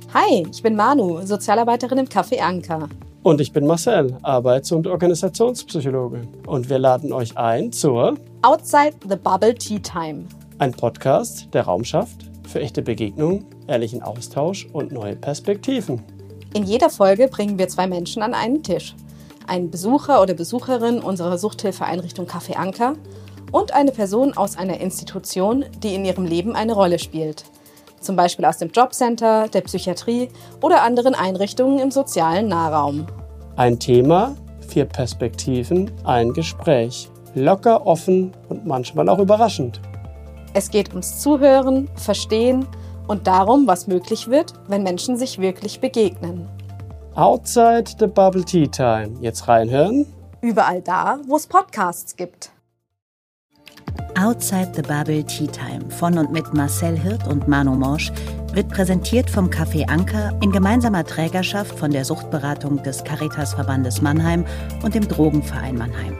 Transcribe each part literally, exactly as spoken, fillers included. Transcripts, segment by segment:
Hi, ich bin Manu, Sozialarbeiterin im Café Anker. Und ich bin Marcel, Arbeits- und Organisationspsychologe. Und wir laden euch ein zur Outside the Bubble Tea Time. Ein Podcast, der Raum schafft für echte Begegnungen, ehrlichen Austausch und neue Perspektiven. In jeder Folge bringen wir zwei Menschen an einen Tisch. Einen Besucher oder Besucherin unserer Suchthilfeeinrichtung Café Anker und eine Person aus einer Institution, die in ihrem Leben eine Rolle spielt. Zum Beispiel aus dem Jobcenter, der Psychiatrie oder anderen Einrichtungen im sozialen Nahraum. Ein Thema, vier Perspektiven, ein Gespräch. Locker, offen und manchmal auch überraschend. Es geht ums Zuhören, Verstehen und darum, was möglich wird, wenn Menschen sich wirklich begegnen. Outside the Bubble Tea Time. Jetzt reinhören. Überall da, wo es Podcasts gibt. Outside the Bubble Tea Time von und mit Marcel Hirt und Manu Morsch wird präsentiert vom Café Anker in gemeinsamer Trägerschaft von der Suchtberatung des Caritasverbandes Mannheim und dem Drogenverein Mannheim.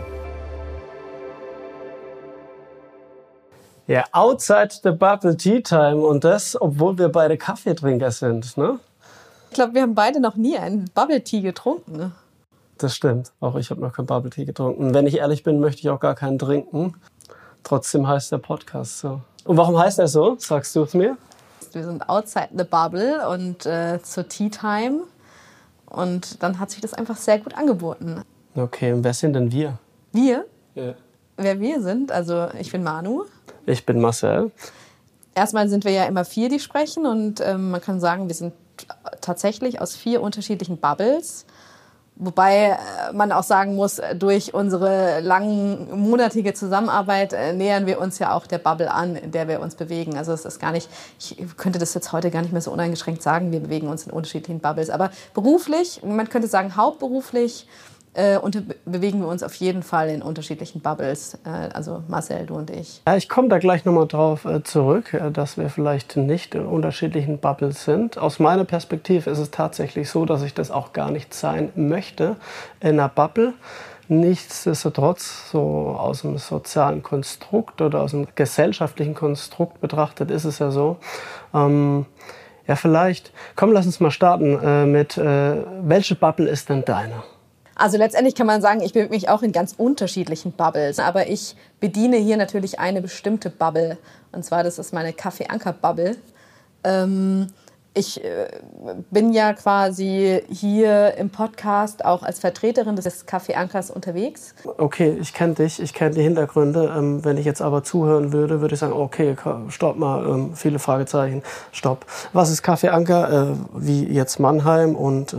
Ja, Outside the Bubble Tea Time und das, obwohl wir beide Kaffeetrinker sind, ne? Ich glaube, wir haben beide noch nie einen Bubble Tea getrunken. Ne? Das stimmt. Auch ich habe noch keinen Bubble Tea getrunken. Wenn ich ehrlich bin, möchte ich auch gar keinen trinken. Trotzdem heißt der Podcast so. Und warum heißt er so? Sagst du es mir? Wir sind outside the bubble und äh, zur Tea Time. Und dann hat sich das einfach sehr gut angeboten. Okay, und wer sind denn wir? Wir? Ja. Wer wir sind? Also ich bin Manu. Ich bin Marcel. Erstmal sind wir ja immer vier, die sprechen. Und ähm, man kann sagen, wir sind tatsächlich aus vier unterschiedlichen Bubbles. Wobei man auch sagen muss, durch unsere langmonatige Zusammenarbeit nähern wir uns ja auch der Bubble an, in der wir uns bewegen. Also es ist gar nicht, ich könnte das jetzt heute gar nicht mehr so uneingeschränkt sagen, wir bewegen uns in unterschiedlichen Bubbles. Aber beruflich, man könnte sagen hauptberuflich, äh, und bewegen wir uns auf jeden Fall in unterschiedlichen Bubbles. Äh, also Marcel, du und ich. Ja, ich komme da gleich nochmal drauf äh, zurück, äh, dass wir vielleicht nicht in unterschiedlichen Bubbles sind. Aus meiner Perspektive ist es tatsächlich so, dass ich das auch gar nicht sein möchte in einer Bubble. Nichtsdestotrotz, so aus dem sozialen Konstrukt oder aus dem gesellschaftlichen Konstrukt betrachtet, ist es ja so. Ähm, ja, vielleicht, komm, lass uns mal starten äh, mit, äh, welche Bubble ist denn deine? Also letztendlich kann man sagen, ich bewege mich auch in ganz unterschiedlichen Bubbles. Aber ich bediene hier natürlich eine bestimmte Bubble. Und zwar, das ist meine Café Anker Bubble. Ähm, ich äh, bin ja quasi hier im Podcast auch als Vertreterin des Café Ankers unterwegs. Okay, ich kenne dich, ich kenne die Hintergründe. Ähm, wenn ich jetzt aber zuhören würde, würde ich sagen, okay, stopp mal, ähm, viele Fragezeichen, stopp. Was ist Café Anker, äh, wie jetzt Mannheim und äh,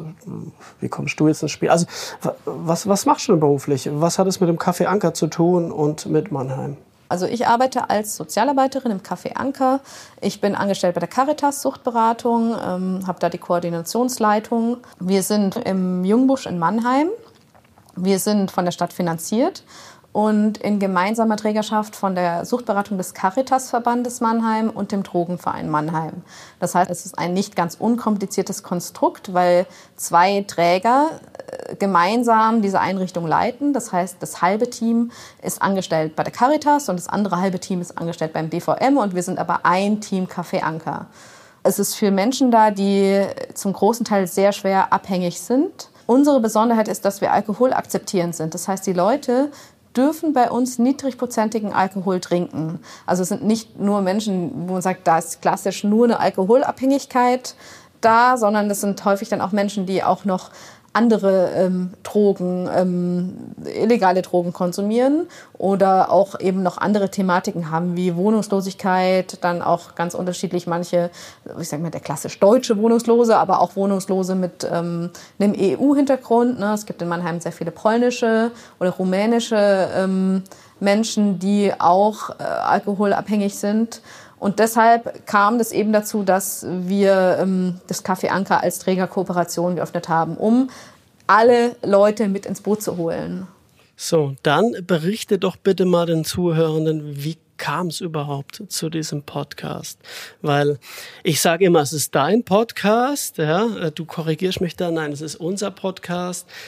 wie kommst du jetzt ins Spiel? Also was, was machst du denn beruflich? Was hat es mit dem Café Anker zu tun und mit Mannheim? Also ich arbeite als Sozialarbeiterin im Café Anker. Ich bin angestellt bei der Caritas Suchtberatung, ähm, habe da die Koordinationsleitung. Wir sind im Jungbusch in Mannheim. Wir sind von der Stadt finanziert und in gemeinsamer Trägerschaft von der Suchtberatung des Caritasverbandes Mannheim und dem Drogenverein Mannheim. Das heißt, es ist ein nicht ganz unkompliziertes Konstrukt, weil zwei Träger gemeinsam diese Einrichtung leiten. Das heißt, das halbe Team ist angestellt bei der Caritas und das andere halbe Team ist angestellt beim D V M und wir sind aber ein Team Café Anker. Es ist für Menschen da, die zum großen Teil sehr schwer abhängig sind. Unsere Besonderheit ist, dass wir alkoholakzeptierend sind. Das heißt, die Leute dürfen bei uns niedrigprozentigen Alkohol trinken. Also es sind nicht nur Menschen, wo man sagt, da ist klassisch nur eine Alkoholabhängigkeit da, sondern es sind häufig dann auch Menschen, die auch noch andere ähm, Drogen, ähm, illegale Drogen konsumieren oder auch eben noch andere Thematiken haben, wie Wohnungslosigkeit, dann auch ganz unterschiedlich manche, ich sag mal der klassisch deutsche Wohnungslose, aber auch Wohnungslose mit ähm, einem E U-Hintergrund. Ne? Es gibt in Mannheim sehr viele polnische oder rumänische ähm, Menschen, die auch äh, alkoholabhängig sind. Und deshalb kam das eben dazu, dass wir ähm, das Café Anker als Trägerkooperation geöffnet haben, um alle Leute mit ins Boot zu holen. So, dann berichte doch bitte mal den Zuhörenden, wie kam es überhaupt zu diesem Podcast? Weil ich sage immer, es ist dein Podcast, ja, du korrigierst mich da, nein, es ist unser Podcast.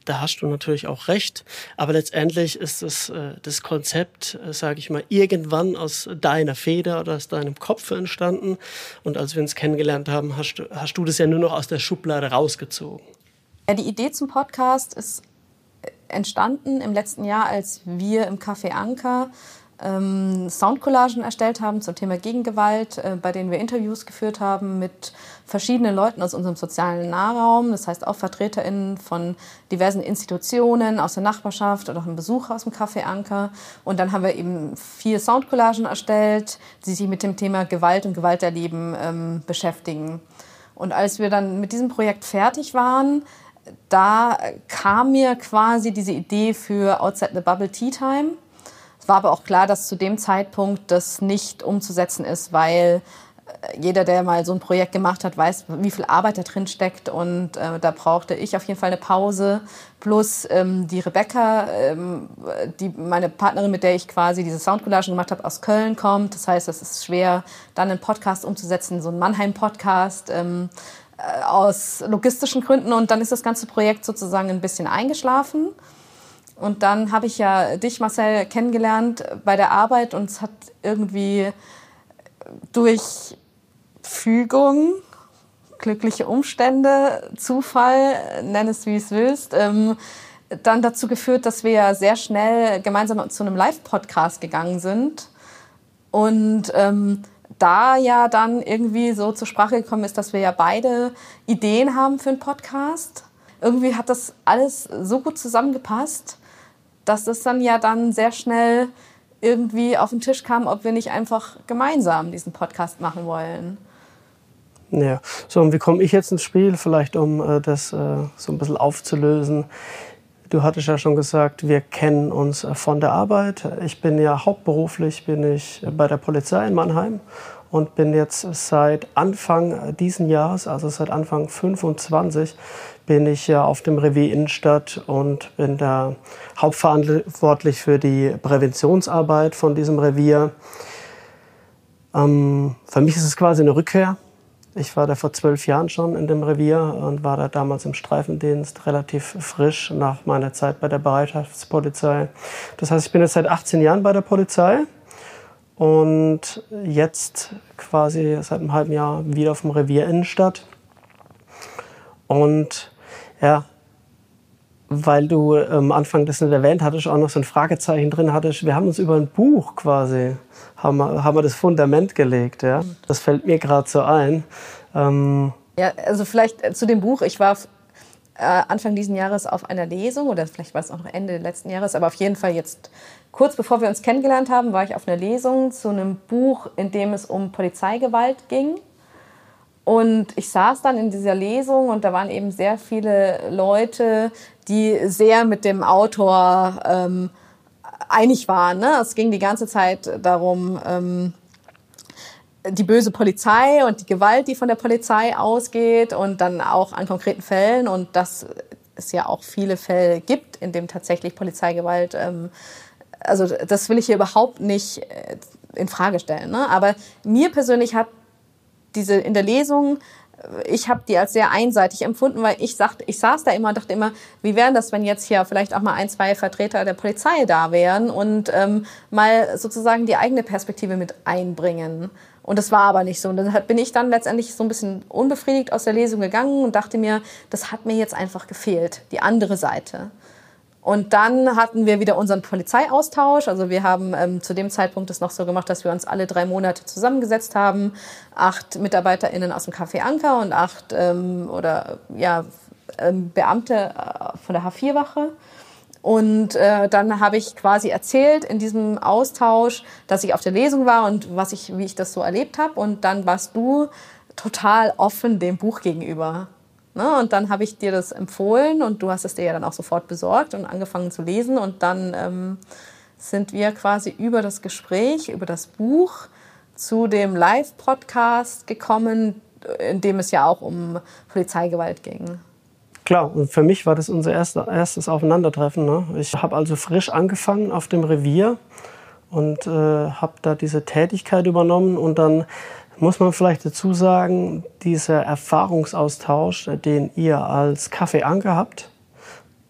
da hast du natürlich auch recht. Aber letztendlich ist das, äh, das Konzept, äh, sage ich mal, irgendwann aus deiner Feder oder aus deinem Kopf entstanden. Und als wir uns kennengelernt haben, hast du, hast du das ja nur noch aus der Schublade rausgezogen. Ja, die Idee zum Podcast ist entstanden im letzten Jahr, als wir im Café Anker ähm, Soundcollagen erstellt haben zum Thema Gegengewalt, äh, bei denen wir Interviews geführt haben mit verschiedenen Leuten aus unserem sozialen Nahraum. Das heißt auch VertreterInnen von diversen Institutionen aus der Nachbarschaft oder auch ein Besucher aus dem Café Anker. Und dann haben wir eben vier Soundcollagen erstellt, die sich mit dem Thema Gewalt und Gewalterleben ähm, beschäftigen. Und als wir dann mit diesem Projekt fertig waren, da kam mir quasi diese Idee für Outside the Bubble Tea Time. Es war aber auch klar, dass zu dem Zeitpunkt das nicht umzusetzen ist, weil jeder, der mal so ein Projekt gemacht hat, weiß, wie viel Arbeit da drin steckt. Und äh, da brauchte ich auf jeden Fall eine Pause. Plus ähm, die Rebecca, ähm, die, meine Partnerin, mit der ich quasi diese Soundcollagen gemacht habe, aus Köln kommt. Das heißt, es ist schwer, dann einen Podcast umzusetzen, so einen Mannheim-Podcast, ähm, äh, aus logistischen Gründen. Und dann ist das ganze Projekt sozusagen ein bisschen eingeschlafen. Und dann habe ich ja dich, Marcel, kennengelernt bei der Arbeit und es hat irgendwie durch Fügung, glückliche Umstände, Zufall, nenn es wie es willst, ähm, dann dazu geführt, dass wir ja sehr schnell gemeinsam zu einem Live-Podcast gegangen sind. Und ähm, da ja dann irgendwie so zur Sprache gekommen ist, dass wir ja beide Ideen haben für einen Podcast. Irgendwie hat das alles so gut zusammengepasst, dass das dann ja dann sehr schnell irgendwie auf den Tisch kam, ob wir nicht einfach gemeinsam diesen Podcast machen wollen. Ja, so, und wie komme ich jetzt ins Spiel? Vielleicht, um äh, das äh, so ein bisschen aufzulösen. Du hattest ja schon gesagt, wir kennen uns äh, von der Arbeit. Ich bin ja hauptberuflich bin ich bei der Polizei in Mannheim und bin jetzt seit Anfang diesen Jahres, also seit Anfang fünfundzwanzig, bin ich ja auf dem Revier Innenstadt und bin da hauptverantwortlich für die Präventionsarbeit von diesem Revier. Ähm, für mich ist es quasi eine Rückkehr. Ich war da vor zwölf Jahren schon in dem Revier und war da damals im Streifendienst, relativ frisch nach meiner Zeit bei der Bereitschaftspolizei. Das heißt, ich bin jetzt seit achtzehn Jahren bei der Polizei und jetzt quasi seit einem halben Jahr wieder auf dem Revier Innenstadt. Und ja, weil du am Anfang das nicht erwähnt hattest, auch noch so ein Fragezeichen drin hattest, wir haben uns über ein Buch quasi, haben wir, haben wir das Fundament gelegt. Ja? Das fällt mir gerade so ein. Ähm ja, also vielleicht zu dem Buch, ich war äh, Anfang diesen Jahres auf einer Lesung, oder vielleicht war es auch noch Ende letzten Jahres, aber auf jeden Fall jetzt kurz bevor wir uns kennengelernt haben, war ich auf einer Lesung zu einem Buch, in dem es um Polizeigewalt ging. Und ich saß dann in dieser Lesung und da waren eben sehr viele Leute, die sehr mit dem Autor ähm, einig waren. Ne? Es ging die ganze Zeit darum, ähm, die böse Polizei und die Gewalt, die von der Polizei ausgeht und dann auch an konkreten Fällen. Und dass es ja auch viele Fälle gibt, in denen tatsächlich Polizeigewalt, ähm, also das will ich hier überhaupt nicht äh, in Frage stellen. Ne? Aber mir persönlich hat diese in der Lesung, ich habe die als sehr einseitig empfunden, weil ich sagte, ich saß da immer und dachte immer, wie wäre das, wenn jetzt hier vielleicht auch mal ein, zwei Vertreter der Polizei da wären und ähm, mal sozusagen die eigene Perspektive mit einbringen. Und das war aber nicht so. Und deshalb bin ich dann letztendlich so ein bisschen unbefriedigt aus der Lesung gegangen und dachte mir, das hat mir jetzt einfach gefehlt, die andere Seite. Und dann hatten wir wieder unseren Polizeiaustausch. Also wir haben ähm, zu dem Zeitpunkt das noch so gemacht, dass wir uns alle drei Monate zusammengesetzt haben. Acht MitarbeiterInnen aus dem Café Anker und acht ähm, oder ja ähm, Beamte äh, von der H vier Wache. Und äh, dann habe ich quasi erzählt in diesem Austausch, dass ich auf der Lesung war und was ich, wie ich das so erlebt habe. Und dann warst du total offen dem Buch gegenüber. Ne, und dann habe ich dir das empfohlen und du hast es dir ja dann auch sofort besorgt und angefangen zu lesen. Und dann ähm, sind wir quasi über das Gespräch, über das Buch zu dem Live-Podcast gekommen, in dem es ja auch um Polizeigewalt ging. Klar, und für mich war das unser erster, erstes Aufeinandertreffen. Ne? Ich habe also frisch angefangen auf dem Revier und äh, habe da diese Tätigkeit übernommen und dann muss man vielleicht dazu sagen, dieser Erfahrungsaustausch, den ihr als Café Anker habt,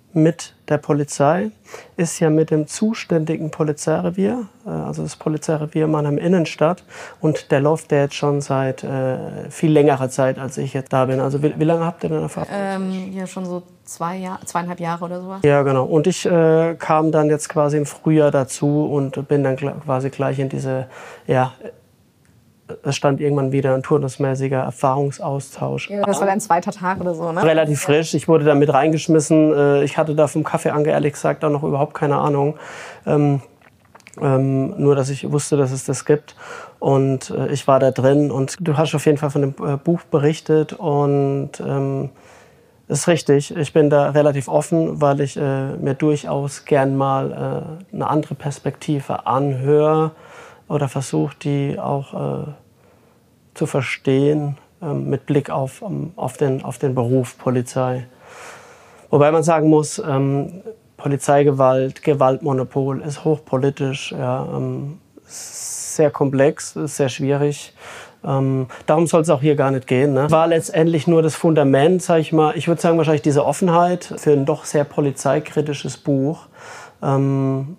mit der Polizei ist ja mit dem zuständigen Polizeirevier, also das Polizeirevier Mannheim Innenstadt, und der läuft ja jetzt schon seit äh, viel längerer Zeit, als ich jetzt da bin. Also wie, wie lange habt ihr denn Erfahrung? Ähm, ja, schon so zwei Jahr, zweieinhalb Jahre oder sowas. Ja, genau. Und ich äh, kam dann jetzt quasi im Frühjahr dazu und bin dann quasi gleich in diese, ja, es stand irgendwann wieder ein turnusmäßiger Erfahrungsaustausch. Ja, das war dein zweiter Tag oder so, ne? Relativ frisch. Ich wurde da mit reingeschmissen. Ich hatte da vom Kaffee Anker ehrlich gesagt auch noch überhaupt keine Ahnung. Ähm, ähm, nur, dass ich wusste, dass es das gibt. Und äh, ich war da drin. Und du hast auf jeden Fall von dem äh, Buch berichtet. Und ähm, das ist richtig. Ich bin da relativ offen, weil ich äh, mir durchaus gern mal äh, eine andere Perspektive anhöre oder versuche, die auch äh, zu verstehen äh, mit Blick auf, um, auf, den, auf den Beruf Polizei. Wobei man sagen muss, ähm, Polizeigewalt, Gewaltmonopol ist hochpolitisch, ja, ähm, sehr komplex, ist sehr schwierig. Ähm, darum soll es auch hier gar nicht gehen. Ne? War letztendlich nur das Fundament, sag ich mal, ich würde sagen wahrscheinlich diese Offenheit für ein doch sehr polizeikritisches Buch, ähm,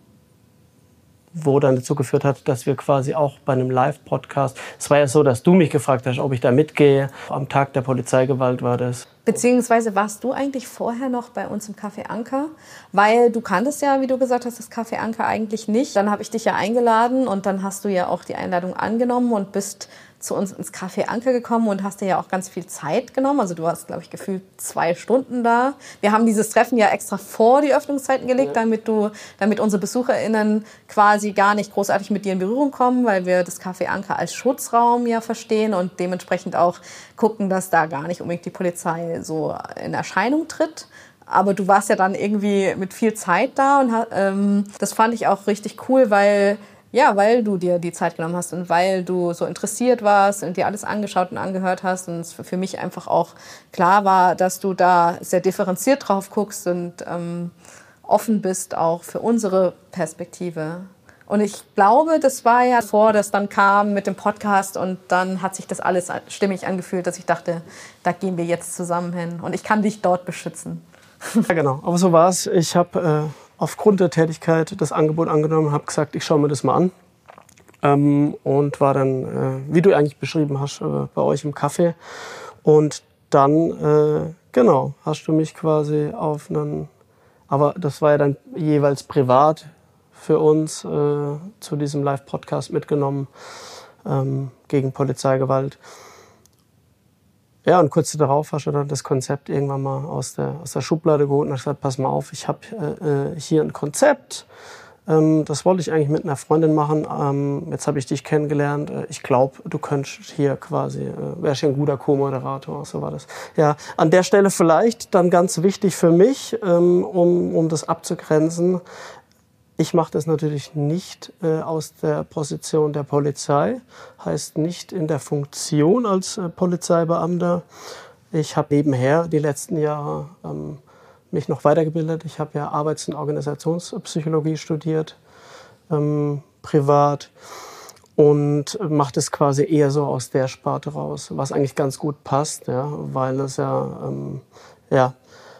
wo dann dazu geführt hat, dass wir quasi auch bei einem Live-Podcast, es war ja so, dass du mich gefragt hast, ob ich da mitgehe. Am Tag der Polizeigewalt war das. Beziehungsweise warst du eigentlich vorher noch bei uns im Café Anker? Weil du kanntest ja, wie du gesagt hast, das Café Anker eigentlich nicht. Dann habe ich dich ja eingeladen und dann hast du ja auch die Einladung angenommen und bist zu uns ins Café Anker gekommen und hast dir ja auch ganz viel Zeit genommen. Also du warst, glaube ich, gefühlt zwei Stunden da. Wir haben dieses Treffen ja extra vor die Öffnungszeiten gelegt, ja. damit du, damit unsere BesucherInnen quasi gar nicht großartig mit dir in Berührung kommen, weil wir das Café Anker als Schutzraum ja verstehen und dementsprechend auch gucken, dass da gar nicht unbedingt die Polizei so in Erscheinung tritt. Aber du warst ja dann irgendwie mit viel Zeit da und ähm, das fand ich auch richtig cool, weil Ja, weil du dir die Zeit genommen hast und weil du so interessiert warst und dir alles angeschaut und angehört hast und es für mich einfach auch klar war, dass du da sehr differenziert drauf guckst und ähm, offen bist auch für unsere Perspektive. Und ich glaube, das war ja vor, das dann kam mit dem Podcast und dann hat sich das alles stimmig angefühlt, dass ich dachte, da gehen wir jetzt zusammen hin und ich kann dich dort beschützen. Ja, genau. Aber so war es. Ich habe äh aufgrund der Tätigkeit das Angebot angenommen, habe gesagt, ich schaue mir das mal an. Ähm, und war dann, äh, wie du eigentlich beschrieben hast, äh, bei euch im Café. Und dann, äh, genau, hast du mich quasi auf einen, aber das war ja dann jeweils privat für uns, äh, zu diesem Live-Podcast mitgenommen, ähm, gegen Polizeigewalt. Ja, und kurz darauf hast du dann das Konzept irgendwann mal aus der, aus der Schublade geholt und hast gesagt, pass mal auf, ich habe äh, hier ein Konzept, ähm, das wollte ich eigentlich mit einer Freundin machen, ähm, jetzt habe ich dich kennengelernt, äh, ich glaube, du könntest hier quasi, äh, wärst hier ein guter Co-Moderator, so war das. Ja, an der Stelle vielleicht dann ganz wichtig für mich, ähm, um, um das abzugrenzen, ich mache das natürlich nicht äh, aus der Position der Polizei, heißt nicht in der Funktion als äh, Polizeibeamter. Ich habe nebenher die letzten Jahre ähm, mich noch weitergebildet. Ich habe ja Arbeits- und Organisationspsychologie studiert, ähm, privat, und mache das quasi eher so aus der Sparte raus, was eigentlich ganz gut passt, ja, weil es ja, ähm, ja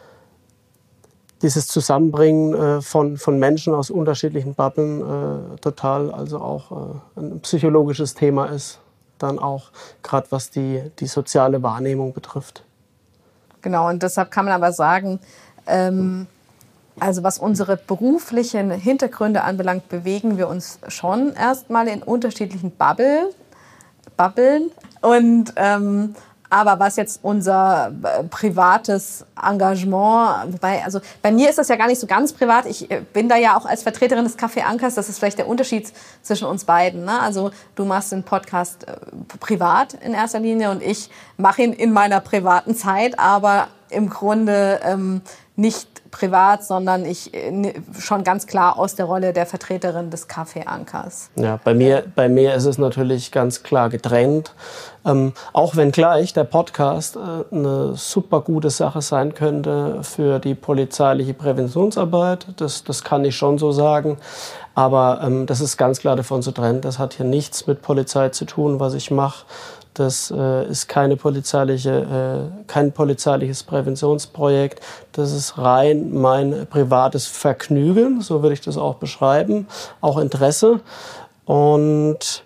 dieses Zusammenbringen äh, von, von Menschen aus unterschiedlichen Bubblen äh, total, also auch äh, ein psychologisches Thema ist, dann auch gerade was die, die soziale Wahrnehmung betrifft. Genau, und deshalb kann man aber sagen, ähm, also was unsere beruflichen Hintergründe anbelangt, bewegen wir uns schon erstmal in unterschiedlichen Bubble, Bubbeln und ähm, aber was jetzt unser äh, privates Engagement, wobei, also bei mir ist das ja gar nicht so ganz privat. Ich äh, bin da ja auch als Vertreterin des Café Ankers. Das ist vielleicht der Unterschied zwischen uns beiden. Ne? Also du machst den Podcast äh, privat in erster Linie und ich mache ihn in meiner privaten Zeit, aber im Grunde ähm, nicht privat, sondern ich äh, schon ganz klar aus der Rolle der Vertreterin des Café Ankers. Ja, bei mir, bei mir ist es natürlich ganz klar getrennt. Ähm, auch wenn gleich der Podcast äh, eine super gute Sache sein könnte für die polizeiliche Präventionsarbeit, das, das kann ich schon so sagen. Aber ähm, das ist ganz klar davon zu trennen. Das hat hier nichts mit Polizei zu tun, was ich mache. Das äh, ist keine polizeiliche, äh, kein polizeiliches Präventionsprojekt. Das ist rein mein privates Vergnügen, so würde ich das auch beschreiben, auch Interesse. Und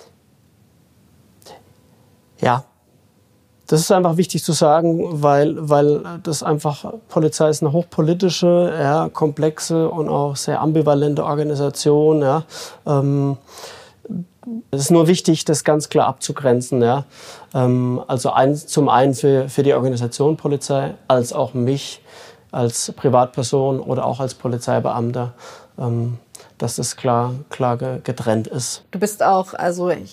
ja, das ist einfach wichtig zu sagen, weil, weil das einfach, Polizei ist eine hochpolitische, ja, komplexe und auch sehr ambivalente Organisation. Ja. Ähm, Es ist nur wichtig, das ganz klar abzugrenzen. Ja. Also ein, zum einen für, für die Organisation Polizei, als auch mich als Privatperson oder auch als Polizeibeamter, dass das klar, klar getrennt ist. Du bist auch also ich,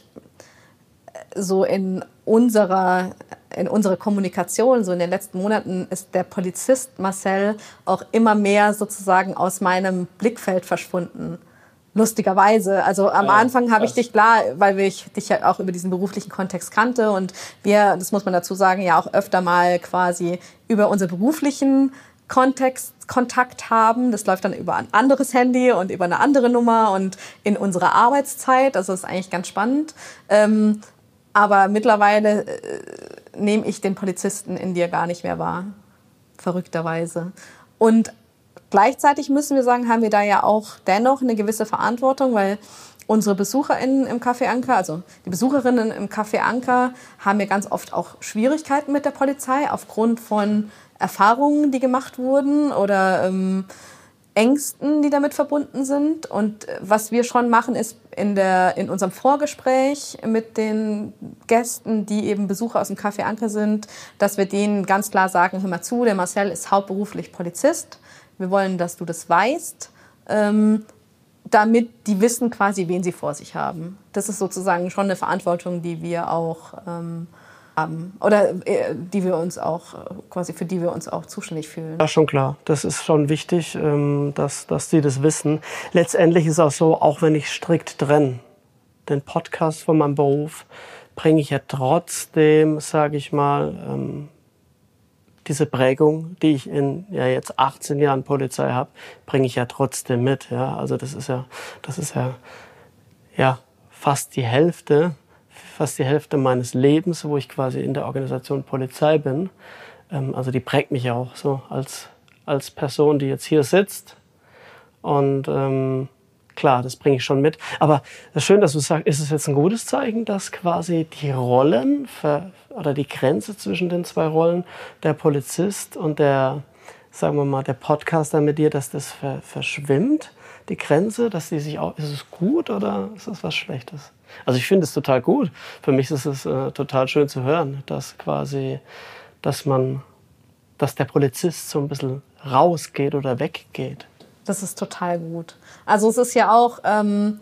so in unserer, in unserer Kommunikation, so in den letzten Monaten ist der Polizist Marcel auch immer mehr sozusagen aus meinem Blickfeld verschwunden. Lustigerweise. Also am ja, Anfang habe ich dich klar, weil ich dich ja auch über diesen beruflichen Kontext kannte und wir, das muss man dazu sagen, ja auch öfter mal quasi über unseren beruflichen Kontext Kontakt haben. Das läuft dann über ein anderes Handy und über eine andere Nummer und in unserer Arbeitszeit. Also das ist eigentlich ganz spannend. Ähm, aber mittlerweile äh, nehme ich den Polizisten in dir gar nicht mehr wahr. Verrückterweise. Und gleichzeitig müssen wir sagen, haben wir da ja auch dennoch eine gewisse Verantwortung, weil unsere BesucherInnen im Café Anker, also die Besucherinnen im Café Anker, haben ja ganz oft auch Schwierigkeiten mit der Polizei aufgrund von Erfahrungen, die gemacht wurden oder ähm, Ängsten, die damit verbunden sind. Und was wir schon machen, ist in, der, in unserem Vorgespräch mit den Gästen, die eben Besucher aus dem Café Anker sind, dass wir denen ganz klar sagen, hör mal zu, der Marcel ist hauptberuflich Polizist. Wir wollen, dass du das weißt, ähm, damit die wissen quasi, wen sie vor sich haben. Das ist sozusagen schon eine Verantwortung, die wir auch ähm, haben oder äh, die wir uns auch quasi für die wir uns auch zuständig fühlen. Ja, schon klar. Das ist schon wichtig, ähm, dass dass die das wissen. Letztendlich ist auch so, auch wenn ich strikt trenne den Podcast von meinem Beruf, bringe ich ja trotzdem, sage ich mal, ähm, diese Prägung, die ich in ja jetzt achtzehn Jahren Polizei habe, bringe ich ja trotzdem mit. Ja, also das ist ja, das ist ja, ja fast die Hälfte, fast die Hälfte meines Lebens, wo ich quasi in der Organisation Polizei bin. Ähm, also die prägt mich ja auch so als als Person, die jetzt hier sitzt. Und ähm, klar, das bringe ich schon mit. Aber das ist schön, dass du sagst, ist es jetzt ein gutes Zeichen, dass quasi die Rollen ver oder die Grenze zwischen den zwei Rollen, der Polizist und der, sagen wir mal, der Podcaster mit dir, dass das ver verschwimmt, die Grenze, dass die sich auch, ist es gut oder ist es was Schlechtes? Also ich finde es total gut. Für mich ist es äh, total schön zu hören, dass quasi, dass man, dass der Polizist so ein bisschen rausgeht oder weggeht. Das ist total gut. Also es ist ja auch, ähm,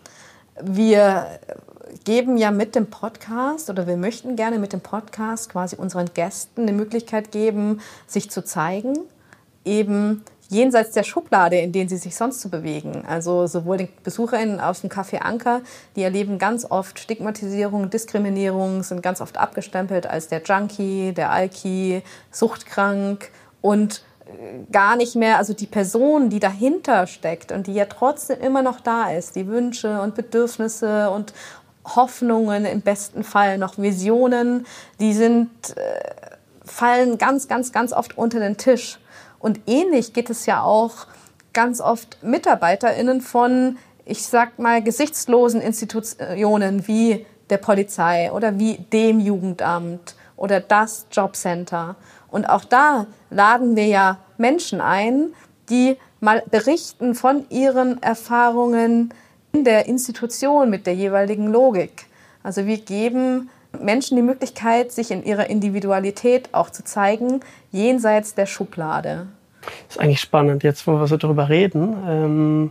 wir geben ja mit dem Podcast oder wir möchten gerne mit dem Podcast quasi unseren Gästen eine Möglichkeit geben, sich zu zeigen, eben jenseits der Schublade, in denen sie sich sonst so bewegen. Also sowohl den BesucherInnen aus dem Café Anker, die erleben ganz oft Stigmatisierung, Diskriminierung, sind ganz oft abgestempelt als der Junkie, der Alki, suchtkrank und gar nicht mehr, also die Person, die dahinter steckt und die ja trotzdem immer noch da ist, die Wünsche und Bedürfnisse und Hoffnungen, im besten Fall noch Visionen, die sind, äh, fallen ganz, ganz, ganz oft unter den Tisch. Und ähnlich geht es ja auch ganz oft MitarbeiterInnen von, ich sag mal, gesichtslosen Institutionen wie der Polizei oder wie dem Jugendamt oder das Jobcenter. Und auch da laden wir ja Menschen ein, die mal berichten von ihren Erfahrungen in der Institution mit der jeweiligen Logik. Also wir geben Menschen die Möglichkeit, sich in ihrer Individualität auch zu zeigen, jenseits der Schublade. Das ist eigentlich spannend, jetzt wo wir so drüber reden. Ähm,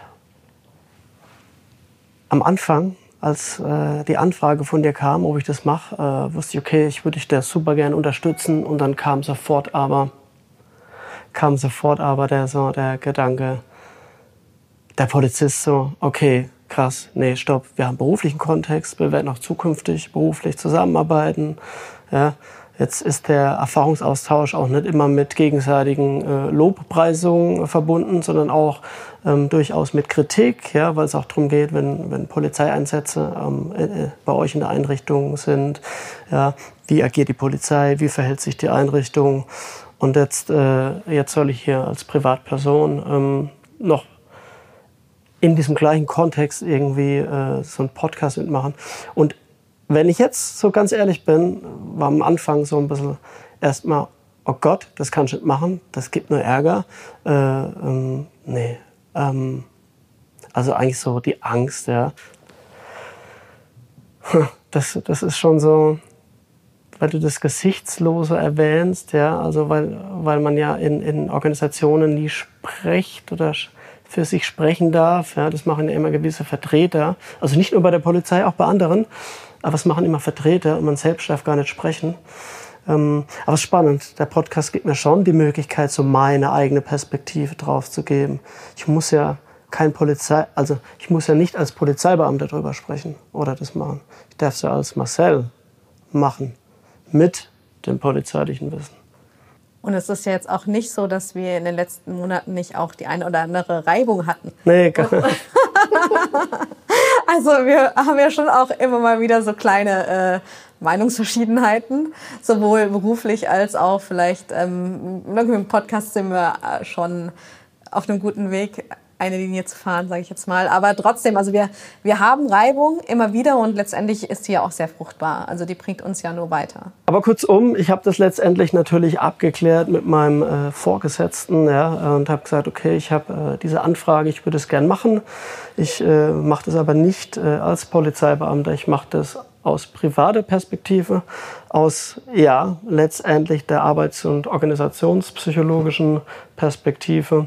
am Anfang, als äh, die Anfrage von dir kam, ob ich das mache, äh, wusste ich, okay, ich würde dich da super gerne unterstützen. Und dann kam sofort aber, kam sofort aber der, so, der Gedanke, der Polizist so, okay, krass, nee, stopp, wir haben beruflichen Kontext, wir werden auch zukünftig beruflich zusammenarbeiten. Ja, Jetzt ist der Erfahrungsaustausch auch nicht immer mit gegenseitigen äh, Lobpreisungen verbunden, sondern auch ähm, durchaus mit Kritik, ja, weil es auch darum geht, wenn, wenn Polizeieinsätze ähm, äh, bei euch in der Einrichtung sind, ja, wie agiert die Polizei, wie verhält sich die Einrichtung. Und jetzt, äh, jetzt soll ich hier als Privatperson ähm, noch in diesem gleichen Kontext irgendwie äh, so einen Podcast mitmachen. Und wenn ich jetzt so ganz ehrlich bin, war am Anfang so ein bisschen erstmal, oh Gott, das kann ich nicht machen, das gibt nur Ärger. Äh, ähm, nee, ähm, also eigentlich so die Angst, ja. Das, das ist schon so, weil du das Gesichtslose erwähnst, ja, also weil, weil man ja in, in Organisationen nie spricht oder für sich sprechen darf, ja, das machen ja immer gewisse Vertreter, also nicht nur bei der Polizei, auch bei anderen, aber es machen immer Vertreter und man selbst darf gar nicht sprechen. Ähm, aber es ist spannend, der Podcast gibt mir schon die Möglichkeit, so meine eigene Perspektive drauf zu geben. Ich muss ja kein Polizei, also ich muss ja nicht als Polizeibeamter drüber sprechen oder das machen. Ich darf es ja als Marcel machen, mit dem polizeilichen Wissen. Und es ist ja jetzt auch nicht so, dass wir in den letzten Monaten nicht auch die eine oder andere Reibung hatten. Nee, gar nicht. Also wir haben ja schon auch immer mal wieder so kleine äh, Meinungsverschiedenheiten, sowohl beruflich als auch vielleicht ähm, im Podcast sind wir schon auf einem guten Weg, eine Linie zu fahren, sage ich jetzt mal. Aber trotzdem, also wir, wir haben Reibung immer wieder und letztendlich ist sie ja auch sehr fruchtbar. Also die bringt uns ja nur weiter. Aber kurzum, ich habe das letztendlich natürlich abgeklärt mit meinem äh, Vorgesetzten, ja, und habe gesagt, okay, ich habe äh, diese Anfrage, ich würde es gern machen. Ich äh, mache das aber nicht äh, als Polizeibeamter, ich mache das aus privater Perspektive, aus ja letztendlich der arbeits- und organisationspsychologischen Perspektive.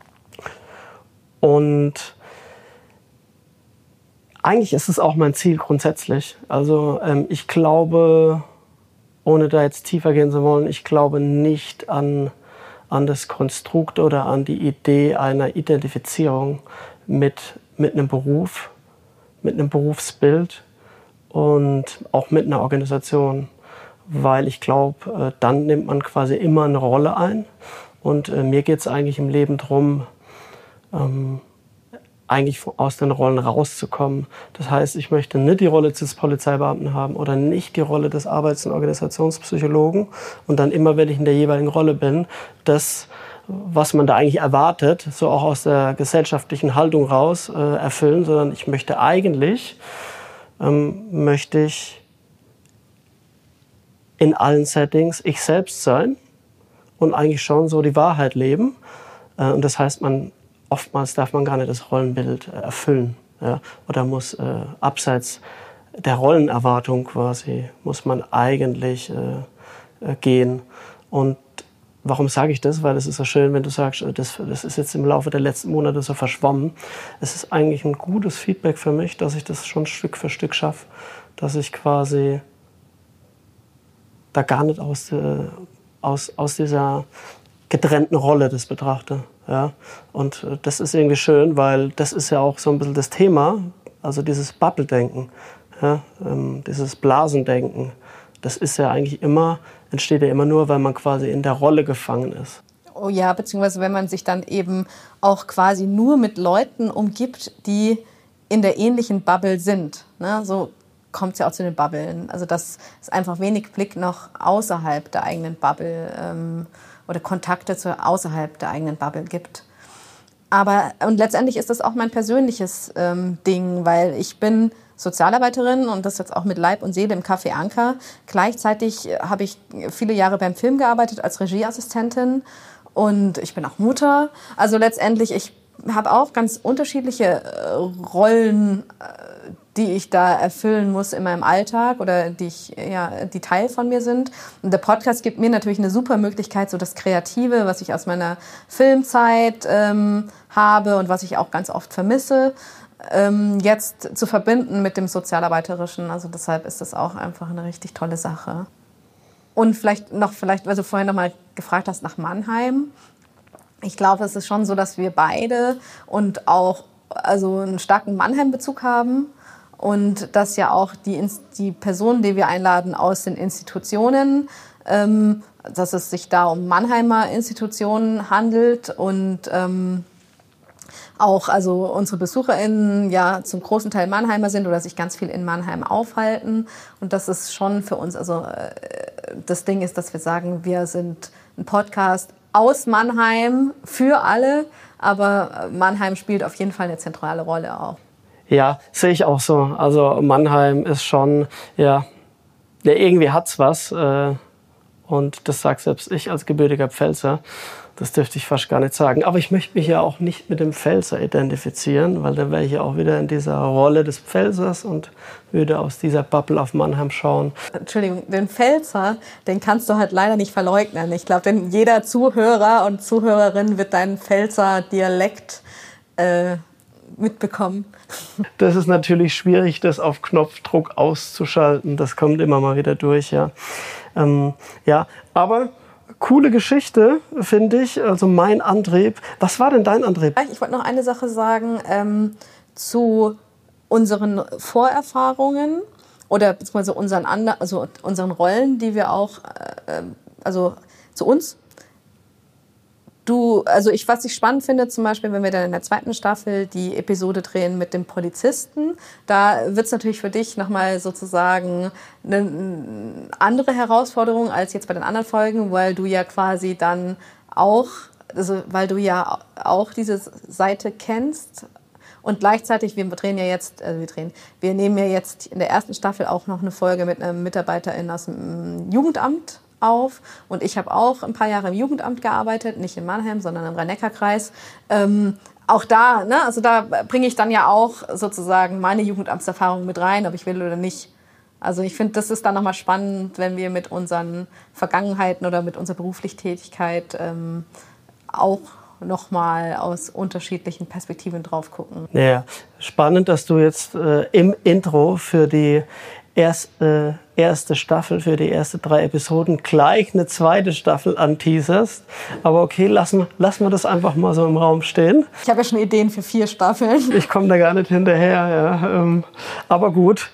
Und eigentlich ist es auch mein Ziel grundsätzlich. Also ähm, ich glaube, ohne da jetzt tiefer gehen zu wollen, ich glaube nicht an, an das Konstrukt oder an die Idee einer Identifizierung mit, mit einem Beruf, mit einem Berufsbild und auch mit einer Organisation. Weil ich glaube, äh, dann nimmt man quasi immer eine Rolle ein. Und äh, mir geht es eigentlich im Leben darum, Ähm, eigentlich aus den Rollen rauszukommen. Das heißt, ich möchte nicht die Rolle des Polizeibeamten haben oder nicht die Rolle des Arbeits- und Organisationspsychologen und dann immer, wenn ich in der jeweiligen Rolle bin, das, was man da eigentlich erwartet, so auch aus der gesellschaftlichen Haltung raus äh, erfüllen, sondern ich möchte eigentlich, ähm, möchte ich in allen Settings ich selbst sein und eigentlich schon so die Wahrheit leben. Äh, und das heißt, man oftmals darf man gar nicht das Rollenbild äh, erfüllen, ja? Oder muss äh, abseits der Rollenerwartung quasi, muss man eigentlich äh, äh, gehen. Und warum sage ich das? Weil es ist so schön, wenn du sagst, das, das ist jetzt im Laufe der letzten Monate so verschwommen. Es ist eigentlich ein gutes Feedback für mich, dass ich das schon Stück für Stück schaffe, dass ich quasi da gar nicht aus, äh, aus, aus dieser getrennten Rolle das betrachte. Ja, und das ist irgendwie schön, weil das ist ja auch so ein bisschen das Thema, also dieses Bubble-Denken, ja, ähm, dieses Blasendenken. Das ist ja eigentlich immer, entsteht ja immer nur, weil man quasi in der Rolle gefangen ist. Oh ja, beziehungsweise wenn man sich dann eben auch quasi nur mit Leuten umgibt, die in der ähnlichen Bubble sind. Ne? So kommt es ja auch zu den Bubblen. Also dass es einfach wenig Blick noch außerhalb der eigenen Bubble ähm, oder Kontakte zu außerhalb der eigenen Bubble gibt. Aber und letztendlich ist das auch mein persönliches ähm, Ding, weil ich bin Sozialarbeiterin und das jetzt auch mit Leib und Seele im Café Anker. Gleichzeitig habe ich viele Jahre beim Film gearbeitet als Regieassistentin und ich bin auch Mutter. Also letztendlich, ich habe auch ganz unterschiedliche äh, Rollen, äh, die ich da erfüllen muss in meinem Alltag oder die, ich, ja, die Teil von mir sind. Und der Podcast gibt mir natürlich eine super Möglichkeit, so das Kreative, was ich aus meiner Filmzeit ähm, habe und was ich auch ganz oft vermisse, ähm, jetzt zu verbinden mit dem Sozialarbeiterischen. Also deshalb ist das auch einfach eine richtig tolle Sache. Und vielleicht noch, vielleicht, weil du vorhin noch mal gefragt hast nach Mannheim. Ich glaube, es ist schon so, dass wir beide und auch also einen starken Mannheim-Bezug haben. Und dass ja auch die, die Personen, die wir einladen aus den Institutionen, ähm, dass es sich da um Mannheimer Institutionen handelt und ähm, auch also unsere BesucherInnen ja zum großen Teil Mannheimer sind oder sich ganz viel in Mannheim aufhalten. Und das ist schon für uns, also äh, das Ding ist, dass wir sagen, wir sind ein Podcast aus Mannheim für alle, aber Mannheim spielt auf jeden Fall eine zentrale Rolle auch. Ja, sehe ich auch so. Also Mannheim ist schon, ja, ja irgendwie hat's was. Äh, und das sagt selbst ich als gebürtiger Pfälzer. Das dürfte ich fast gar nicht sagen. Aber ich möchte mich ja auch nicht mit dem Pfälzer identifizieren, weil dann wäre ich ja auch wieder in dieser Rolle des Pfälzers und würde aus dieser Bubble auf Mannheim schauen. Entschuldigung, den Pfälzer, den kannst du halt leider nicht verleugnen. Ich glaube, denn jeder Zuhörer und Zuhörerin wird deinen Pfälzer Dialekt äh, mitbekommen. Das ist natürlich schwierig, das auf Knopfdruck auszuschalten. Das kommt immer mal wieder durch, ja. Ähm, ja, aber coole Geschichte, finde ich. Also mein Antrieb. Was war denn dein Antrieb? Ich wollte noch eine Sache sagen ähm, zu unseren Vorerfahrungen oder beziehungsweise unseren, also unseren Rollen, die wir auch, äh, also zu uns. Du, also ich, was ich spannend finde, zum Beispiel, wenn wir dann in der zweiten Staffel die Episode drehen mit dem Polizisten, da wird es natürlich für dich nochmal sozusagen eine andere Herausforderung als jetzt bei den anderen Folgen, weil du ja quasi dann auch, also weil du ja auch diese Seite kennst und gleichzeitig, wir drehen ja jetzt, also wir drehen, wir nehmen ja jetzt in der ersten Staffel auch noch eine Folge mit einem MitarbeiterIn aus dem Jugendamt auf und ich habe auch ein paar Jahre im Jugendamt gearbeitet, nicht in Mannheim, sondern im Rhein-Neckar-Kreis. Ähm, auch da, ne, also da bringe ich dann ja auch sozusagen meine Jugendamtserfahrung mit rein, ob ich will oder nicht. Also ich finde, das ist dann nochmal spannend, wenn wir mit unseren Vergangenheiten oder mit unserer beruflichen Tätigkeit ähm, auch nochmal aus unterschiedlichen Perspektiven drauf gucken. Ja, spannend, dass du jetzt äh, im Intro für die erste, erste Staffel, für die ersten drei Episoden gleich eine zweite Staffel anteaserst. Aber okay, lassen, lassen wir das einfach mal so im Raum stehen. Ich habe ja schon Ideen für vier Staffeln. Ich komme da gar nicht hinterher. Ja. Ähm, aber gut.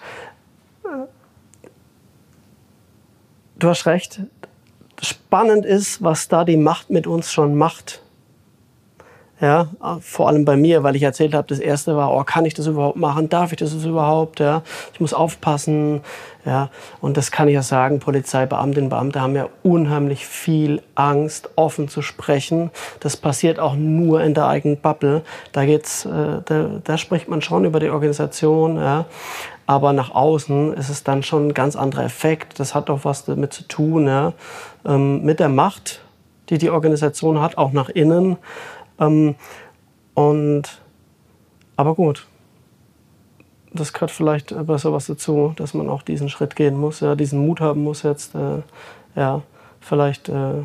Du hast recht. Spannend ist, was da die Macht mit uns schon macht. Ja, vor allem bei mir, weil ich erzählt habe, das erste war, oh, kann ich das überhaupt machen? Darf ich das überhaupt? Ja, ich muss aufpassen. Ja, und das kann ich ja sagen, Polizeibeamtinnen und Beamte haben ja unheimlich viel Angst, offen zu sprechen. Das passiert auch nur in der eigenen Bubble. Da geht's, äh, da, da spricht man schon über die Organisation, ja. Aber nach außen ist es dann schon ein ganz anderer Effekt. Das hat auch was damit zu tun, ja, ähm, mit der Macht, die die Organisation hat, auch nach innen. Ähm, und, aber gut, das gehört vielleicht bei sowas dazu, dass man auch diesen Schritt gehen muss, ja, diesen Mut haben muss jetzt, äh, ja, vielleicht äh,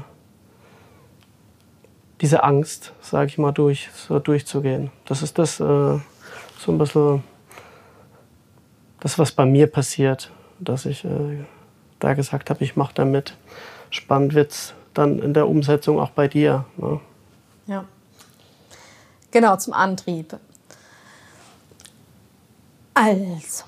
diese Angst, sage ich mal, durch, so durchzugehen. Das ist das, äh, so ein bisschen das, was bei mir passiert, dass ich äh, da gesagt habe, ich mache da mit. Spannend wird's dann in der Umsetzung auch bei dir. Ne? Ja. Genau, zum Antrieb. Also,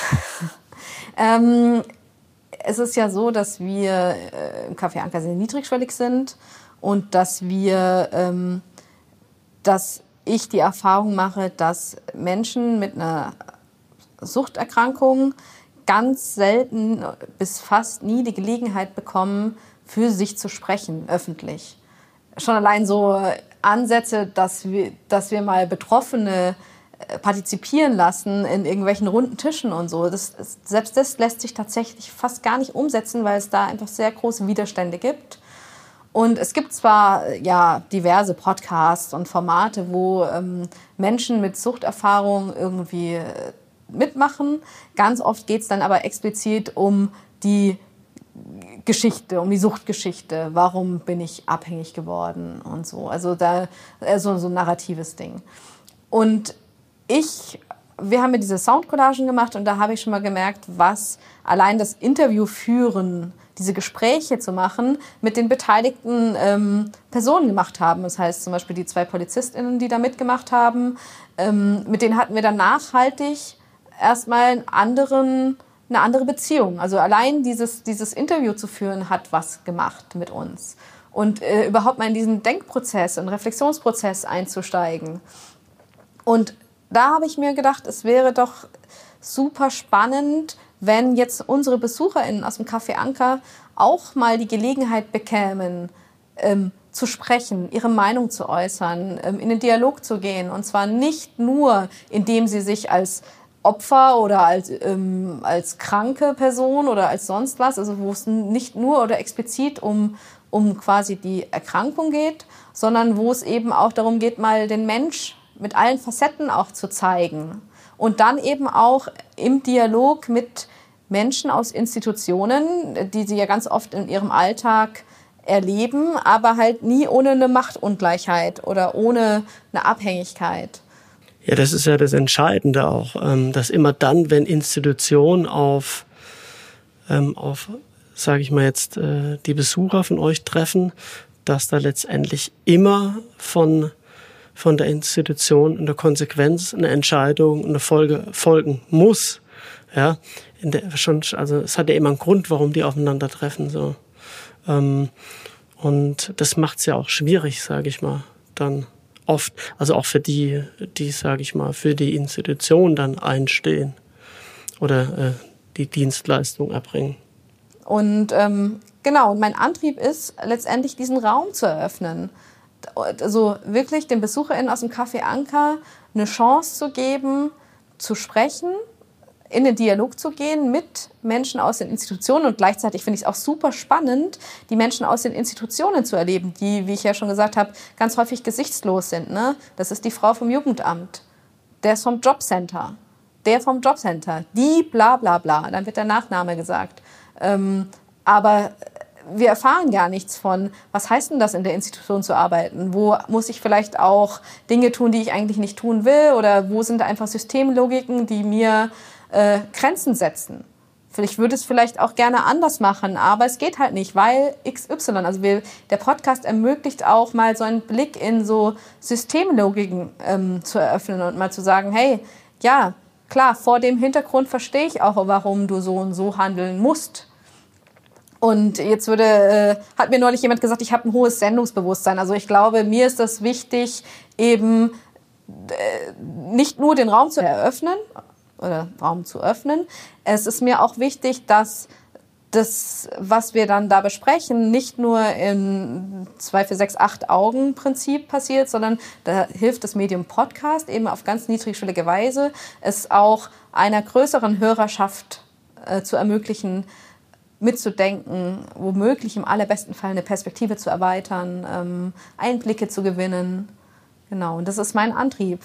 ähm, es ist ja so, dass wir äh, im Café Anker sehr niedrigschwellig sind und dass wir, ähm, dass ich die Erfahrung mache, dass Menschen mit einer Suchterkrankung ganz selten bis fast nie die Gelegenheit bekommen, für sich zu sprechen, öffentlich. Schon allein so Ansätze, dass wir, dass wir mal Betroffene partizipieren lassen in irgendwelchen runden Tischen und so. Das, selbst das lässt sich tatsächlich fast gar nicht umsetzen, weil es da einfach sehr große Widerstände gibt. Und es gibt zwar ja diverse Podcasts und Formate, wo ähm, Menschen mit Suchterfahrung irgendwie mitmachen. Ganz oft geht es dann aber explizit um die Geschichte, um die Suchtgeschichte. Warum bin ich abhängig geworden und so. Also da also so ein narratives Ding. Und ich, wir haben ja diese Soundcollagen gemacht und da habe ich schon mal gemerkt, was allein das Interview führen, diese Gespräche zu machen, mit den beteiligten ähm, Personen gemacht haben. Das heißt zum Beispiel die zwei PolizistInnen, die da mitgemacht haben. Ähm, mit denen hatten wir dann nachhaltig erstmal einen anderen eine andere Beziehung. Also allein dieses, dieses Interview zu führen, hat was gemacht mit uns. Und äh, überhaupt mal in diesen Denkprozess und Reflexionsprozess einzusteigen. Und da habe ich mir gedacht, es wäre doch super spannend, wenn jetzt unsere BesucherInnen aus dem Café Anker auch mal die Gelegenheit bekämen, ähm, zu sprechen, ihre Meinung zu äußern, ähm, in den Dialog zu gehen. Und zwar nicht nur, indem sie sich als Opfer oder als, ähm, als kranke Person oder als sonst was, also wo es nicht nur oder explizit um, um quasi die Erkrankung geht, sondern wo es eben auch darum geht, mal den Mensch mit allen Facetten auch zu zeigen. Und dann eben auch im Dialog mit Menschen aus Institutionen, die sie ja ganz oft in ihrem Alltag erleben, aber halt nie ohne eine Machtungleichheit oder ohne eine Abhängigkeit. Ja, das ist ja das Entscheidende auch, dass immer dann, wenn Institutionen auf, auf sage ich mal jetzt, die Besucher von euch treffen, dass da letztendlich immer von von der Institution in der Konsequenz eine Entscheidung, eine Folge folgen muss. Ja, in der, schon, also es hat ja immer einen Grund, warum die aufeinandertreffen. So. Ähm, und das macht es ja auch schwierig, sage ich mal, dann oft, also auch für die, die, sage ich mal, für die Institution dann einstehen oder äh, die Dienstleistung erbringen. Und ähm, genau, und mein Antrieb ist letztendlich diesen Raum zu eröffnen. Also wirklich den BesucherInnen aus dem Café Anker eine Chance zu geben, zu sprechen, in den Dialog zu gehen mit Menschen aus den Institutionen. Und gleichzeitig finde ich es auch super spannend, die Menschen aus den Institutionen zu erleben, die, wie ich ja schon gesagt habe, ganz häufig gesichtslos sind. Ne? Das ist die Frau vom Jugendamt, der ist vom Jobcenter, der vom Jobcenter, die bla bla bla, dann wird der Nachname gesagt. Ähm, aber wir erfahren gar nichts von, was heißt denn das, in der Institution zu arbeiten? Wo muss ich vielleicht auch Dinge tun, die ich eigentlich nicht tun will? Oder wo sind einfach Systemlogiken, die mir äh, Grenzen setzen? Ich würde es vielleicht auch gerne anders machen, aber es geht halt nicht, weil X Y. Also wir, der Podcast ermöglicht auch mal so einen Blick in so Systemlogiken ähm, zu eröffnen und mal zu sagen, hey, ja, klar, vor dem Hintergrund verstehe ich auch, warum du so und so handeln musst. Und jetzt würde, äh, hat mir neulich jemand gesagt, ich habe ein hohes Sendungsbewusstsein. Also ich glaube, mir ist das wichtig, eben äh, nicht nur den Raum zu eröffnen oder Raum zu öffnen. Es ist mir auch wichtig, dass das, was wir dann da besprechen, nicht nur im zwei, vier, sechs, acht Augen Prinzip passiert, sondern da hilft das Medium Podcast eben auf ganz niedrigschwellige Weise, es auch einer größeren Hörerschaft äh, zu ermöglichen, mitzudenken, womöglich im allerbesten Fall eine Perspektive zu erweitern, ähm, Einblicke zu gewinnen. Genau, und das ist mein Antrieb.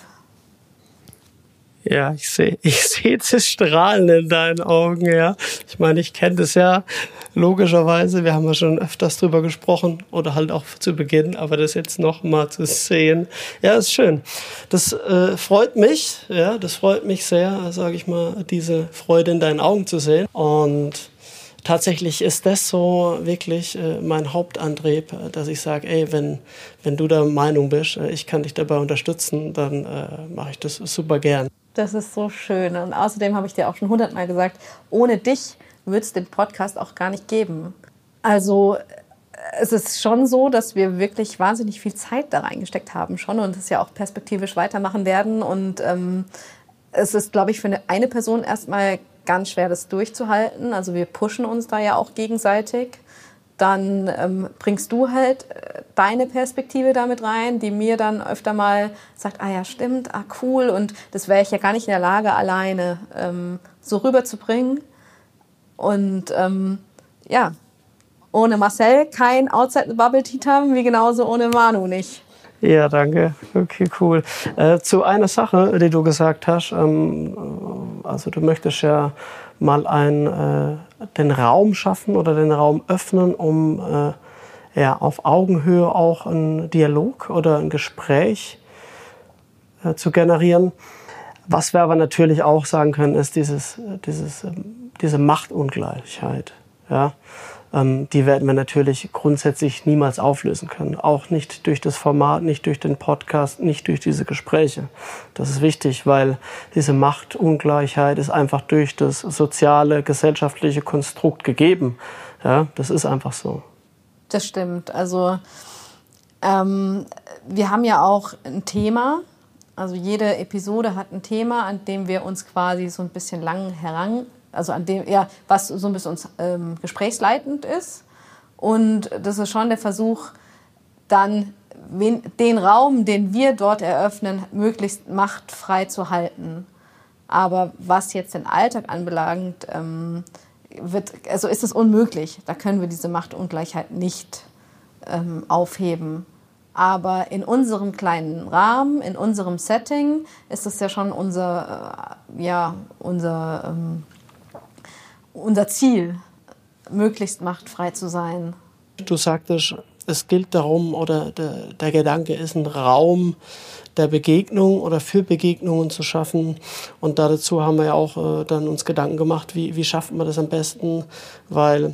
Ja, ich sehe ich sehe das Strahlen in deinen Augen, ja. Ich meine, ich kenne das ja logischerweise, wir haben ja schon öfters drüber gesprochen oder halt auch zu Beginn, aber das jetzt noch mal zu sehen, ja, ist schön. Das äh, freut mich, ja, das freut mich sehr, sage ich mal, diese Freude in deinen Augen zu sehen. Und tatsächlich ist das so wirklich äh, mein Hauptantrieb, dass ich sage, ey, wenn, wenn du der Meinung bist, äh, ich kann dich dabei unterstützen, dann äh, mache ich das super gern. Das ist so schön. Und außerdem habe ich dir auch schon hundertmal gesagt, ohne dich würde es den Podcast auch gar nicht geben. Also es ist schon so, dass wir wirklich wahnsinnig viel Zeit da reingesteckt haben schon und es ja auch perspektivisch weitermachen werden. Und ähm, es ist, glaube ich, für eine, eine Person erstmal ganz schwer, das durchzuhalten. Also wir pushen uns da ja auch gegenseitig. Dann ähm, bringst du halt äh, deine Perspektive damit rein, die mir dann öfter mal sagt, ah ja, stimmt, ah cool. Und das wäre ich ja gar nicht in der Lage, alleine ähm, so rüberzubringen. Und ähm, ja, ohne Marcel kein Outside the Bubble Tea Time, wie genauso ohne Manu nicht. Ja, danke. Okay, cool. Äh, zu einer Sache, die du gesagt hast, ähm, also du möchtest ja mal ein, äh, den Raum schaffen oder den Raum öffnen, um äh, ja, auf Augenhöhe auch einen Dialog oder ein Gespräch äh, zu generieren. Was wir aber natürlich auch sagen können, ist dieses, dieses, diese Machtungleichheit. Ja? ähm, die werden wir natürlich grundsätzlich niemals auflösen können. Auch nicht durch das Format, nicht durch den Podcast, nicht durch diese Gespräche. Das ist wichtig, weil diese Machtungleichheit ist einfach durch das soziale, gesellschaftliche Konstrukt gegeben. Ja, das ist einfach so. Das stimmt. Also ähm, wir haben ja auch ein Thema. Also jede Episode hat ein Thema, an dem wir uns quasi so ein bisschen lang heran, also an dem, ja, was so ein bisschen uns ähm, gesprächsleitend ist. Und das ist schon der Versuch, dann wen, den Raum, den wir dort eröffnen, möglichst machtfrei zu halten. Aber was jetzt den Alltag anbelangt, ähm, wird, also ist es unmöglich. Da können wir diese Machtungleichheit nicht ähm, aufheben. Aber in unserem kleinen Rahmen, in unserem Setting, ist es ja schon unser, äh, ja, unser, ähm, unser Ziel, möglichst machtfrei zu sein. Du sagtest, es gilt darum, oder der, der Gedanke ist, einen Raum der Begegnung oder für Begegnungen zu schaffen. Und dazu haben wir ja auch äh, dann uns Gedanken gemacht, wie, wie schafft man das am besten, weil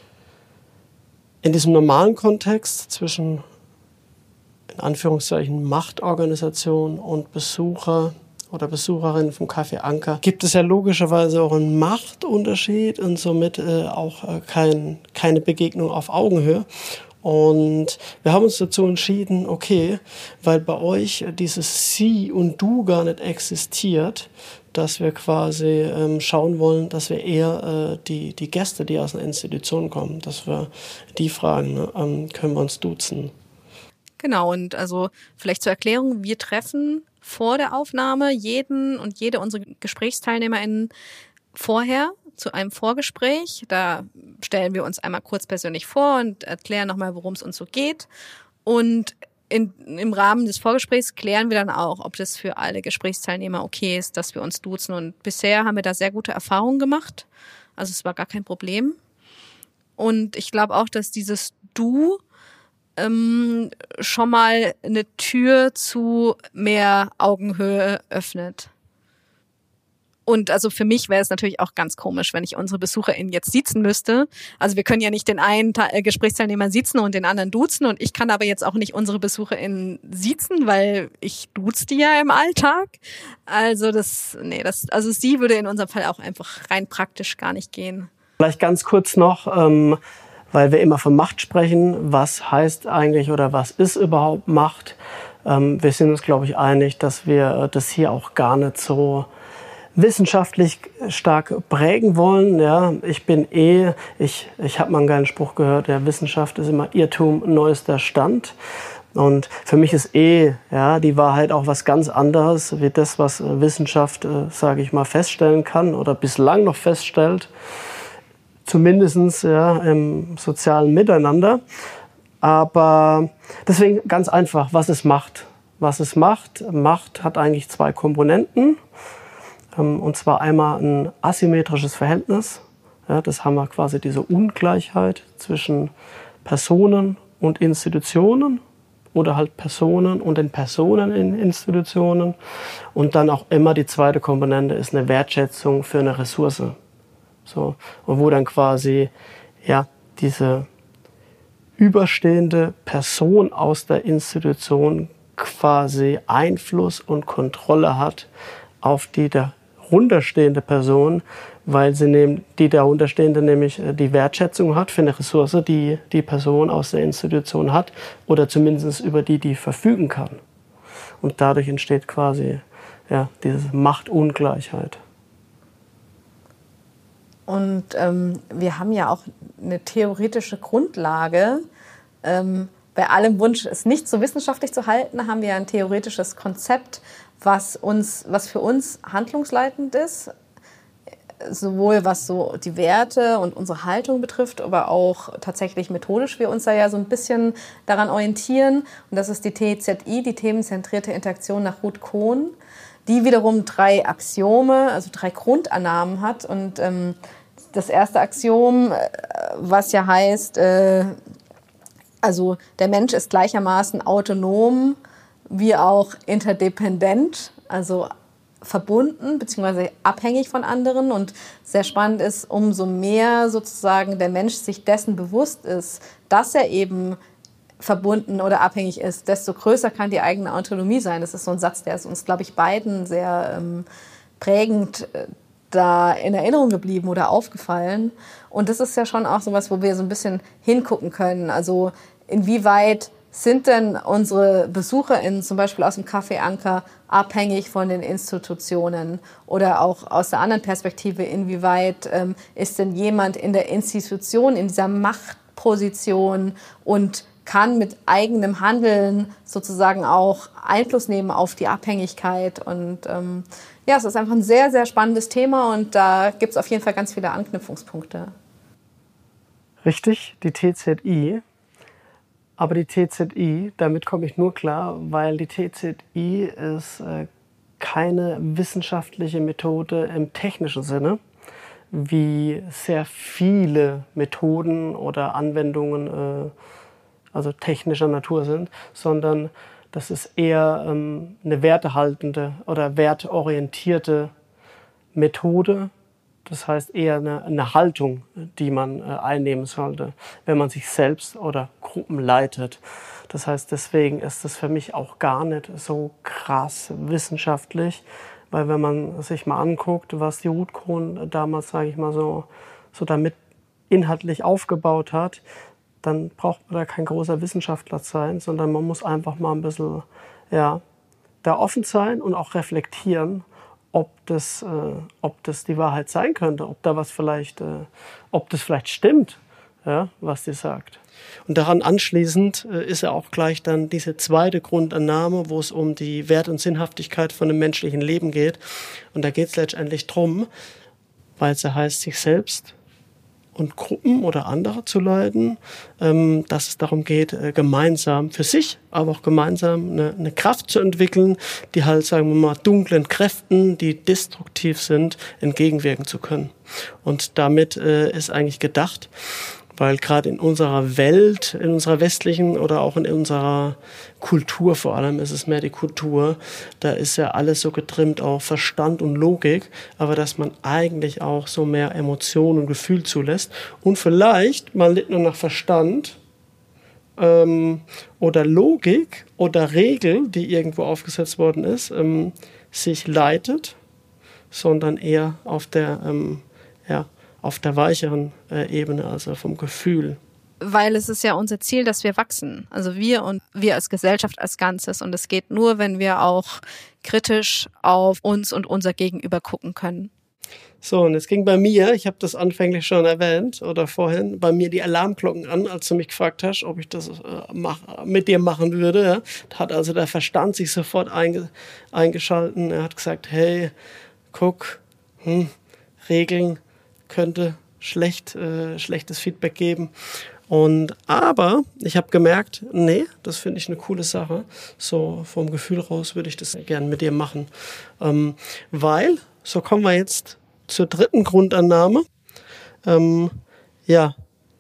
in diesem normalen Kontext zwischen in Anführungszeichen Machtorganisation und Besucher oder Besucherin vom Café Anker gibt es ja logischerweise auch einen Machtunterschied und somit äh, auch äh, kein, keine Begegnung auf Augenhöhe. Und wir haben uns dazu entschieden, okay, weil bei euch dieses Sie und Du gar nicht existiert, dass wir quasi ähm, schauen wollen, dass wir eher äh, die, die Gäste, die aus einer Institution kommen, dass wir die fragen, ne, ähm, können wir uns duzen. Genau, und also vielleicht zur Erklärung, wir treffen vor der Aufnahme jeden und jede unserer GesprächsteilnehmerInnen vorher zu einem Vorgespräch. Da stellen wir uns einmal kurz persönlich vor und erklären nochmal, worum es uns so geht. Und in, im Rahmen des Vorgesprächs klären wir dann auch, ob das für alle Gesprächsteilnehmer okay ist, dass wir uns duzen. Und bisher haben wir da sehr gute Erfahrungen gemacht. Also es war gar kein Problem. Und ich glaube auch, dass dieses Du ähm, schon mal eine Tür zu mehr Augenhöhe öffnet. Und also für mich wäre es natürlich auch ganz komisch, wenn ich unsere BesucherInnen jetzt siezen müsste. Also wir können ja nicht den einen Ta- Gesprächsteilnehmer siezen und den anderen duzen. Und ich kann aber jetzt auch nicht unsere BesucherInnen siezen, weil ich duze die ja im Alltag. Also das, nee, das, also sie würde in unserem Fall auch einfach rein praktisch gar nicht gehen. Vielleicht ganz kurz noch, ähm, weil wir immer von Macht sprechen. Was heißt eigentlich oder was ist überhaupt Macht? Ähm, wir sind uns, glaube ich, einig, dass wir das hier auch gar nicht so wissenschaftlich stark prägen wollen. Ja, ich bin eh, ich, ich habe mal einen geilen Spruch gehört, ja, Wissenschaft ist immer Irrtum, neuester Stand. Und für mich ist eh, ja, die Wahrheit auch was ganz anderes, wie das, was Wissenschaft, äh, sage ich mal, feststellen kann oder bislang noch feststellt. Zumindest ja, im sozialen Miteinander. Aber deswegen ganz einfach, was ist Macht? Was ist Macht? Macht hat eigentlich zwei Komponenten. Und zwar einmal ein asymmetrisches Verhältnis. Ja, das haben wir quasi diese Ungleichheit zwischen Personen und Institutionen oder halt Personen und den Personen in Institutionen. Und dann auch immer die zweite Komponente ist eine Wertschätzung für eine Ressource. So, und wo dann quasi ja, diese überstehende Person aus der Institution quasi Einfluss und Kontrolle hat auf die darunterstehende Person, weil sie nehm, die darunterstehende nämlich die Wertschätzung hat für eine Ressource, die die Person aus der Institution hat oder zumindest über die die verfügen kann. Und dadurch entsteht quasi ja, diese Machtungleichheit. Und ähm, wir haben ja auch eine theoretische Grundlage. Ähm, bei allem Wunsch, es nicht so wissenschaftlich zu halten, haben wir ein theoretisches Konzept, was uns, was für uns handlungsleitend ist, sowohl was so die Werte und unsere Haltung betrifft, aber auch tatsächlich methodisch wir uns da ja so ein bisschen daran orientieren. Und das ist die T Z I, die themenzentrierte Interaktion nach Ruth Cohn, die wiederum drei Axiome, also drei Grundannahmen hat. Und ähm, das erste Axiom, was ja heißt, äh, also der Mensch ist gleichermaßen autonom wie auch interdependent. Also verbunden bzw. abhängig von anderen. Und sehr spannend ist, umso mehr sozusagen der Mensch sich dessen bewusst ist, dass er eben verbunden oder abhängig ist, desto größer kann die eigene Autonomie sein. Das ist so ein Satz, der ist uns, glaube ich, beiden sehr ähm, prägend äh, da in Erinnerung geblieben oder aufgefallen. Und das ist ja schon auch sowas, wo wir so ein bisschen hingucken können. Also inwieweit sind denn unsere BesucherInnen zum Beispiel aus dem Café Anker abhängig von den Institutionen? Oder auch aus der anderen Perspektive, inwieweit ähm, ist denn jemand in der Institution, in dieser Machtposition und kann mit eigenem Handeln sozusagen auch Einfluss nehmen auf die Abhängigkeit. Und ähm, ja, es ist einfach ein sehr, sehr spannendes Thema und da gibt es auf jeden Fall ganz viele Anknüpfungspunkte. Richtig, die T Z I. Aber die T Z I, damit komme ich nur klar, weil die T Z I ist äh, keine wissenschaftliche Methode im technischen Sinne, wie sehr viele Methoden oder Anwendungen äh, also technischer Natur sind, sondern das ist eher ähm, eine wertehaltende oder wertorientierte Methode. Das heißt eher eine, eine Haltung, die man äh, einnehmen sollte, wenn man sich selbst oder Gruppen leitet. Das heißt, deswegen ist das für mich auch gar nicht so krass wissenschaftlich, weil wenn man sich mal anguckt, was die Ruth Cohn damals, sage ich mal so, so damit inhaltlich aufgebaut hat, dann braucht man da kein großer Wissenschaftler sein, sondern man muss einfach mal ein bisschen ja, da offen sein und auch reflektieren, ob das, äh, ob das die Wahrheit sein könnte, ob da was vielleicht, äh, ob das vielleicht stimmt, ja, was die sagt. Und daran anschließend äh, ist ja auch gleich dann diese zweite Grundannahme, wo es um die Wert- und Sinnhaftigkeit von dem menschlichen Leben geht. Und da geht es letztendlich drum, weil es ja heißt, sich selbst und Gruppen oder andere zu leiten, ähm, dass es darum geht, äh, gemeinsam für sich, aber auch gemeinsam eine, eine Kraft zu entwickeln, die halt, sagen wir mal, dunklen Kräften, die destruktiv sind, entgegenwirken zu können. Und damit äh, ist eigentlich gedacht, weil gerade in unserer Welt, in unserer westlichen oder auch in unserer Kultur vor allem, ist es mehr die Kultur, da ist ja alles so getrimmt auf Verstand und Logik, aber dass man eigentlich auch so mehr Emotion und Gefühl zulässt und vielleicht mal nicht nur nach Verstand ähm, oder Logik oder Regel, die irgendwo aufgesetzt worden ist, ähm, sich leitet, sondern eher auf der, ähm, ja, auf der weicheren äh, Ebene, also vom Gefühl. Weil es ist ja unser Ziel, dass wir wachsen. Also wir und wir als Gesellschaft als Ganzes. Und es geht nur, wenn wir auch kritisch auf uns und unser Gegenüber gucken können. So, und es ging bei mir, ich habe das anfänglich schon erwähnt oder vorhin, bei mir die Alarmglocken an, als du mich gefragt hast, ob ich das äh, mach, mit dir machen würde. Ja. Da hat also der Verstand sich sofort einge, eingeschalten. Er hat gesagt, hey, guck, hm, Regeln könnte schlecht, äh, schlechtes Feedback geben. Und aber ich habe gemerkt, nee, das finde ich eine coole Sache. So vom Gefühl raus würde ich das gerne mit dir machen. Ähm, weil, so kommen wir jetzt zur dritten Grundannahme. Ähm, ja,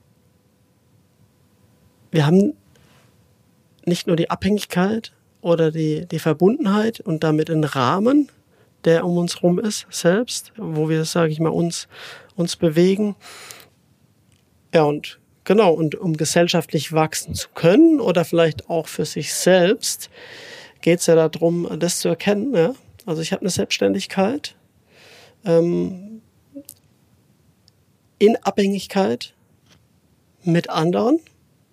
wir haben nicht nur die Abhängigkeit oder die, die Verbundenheit und damit einen Rahmen, der um uns rum ist, selbst, wo wir, sage ich mal, uns, uns bewegen. Ja, und genau, und um gesellschaftlich wachsen zu können oder vielleicht auch für sich selbst, geht es ja darum, das zu erkennen. Ja? Also ich habe eine Selbstständigkeit ähm, in Abhängigkeit mit anderen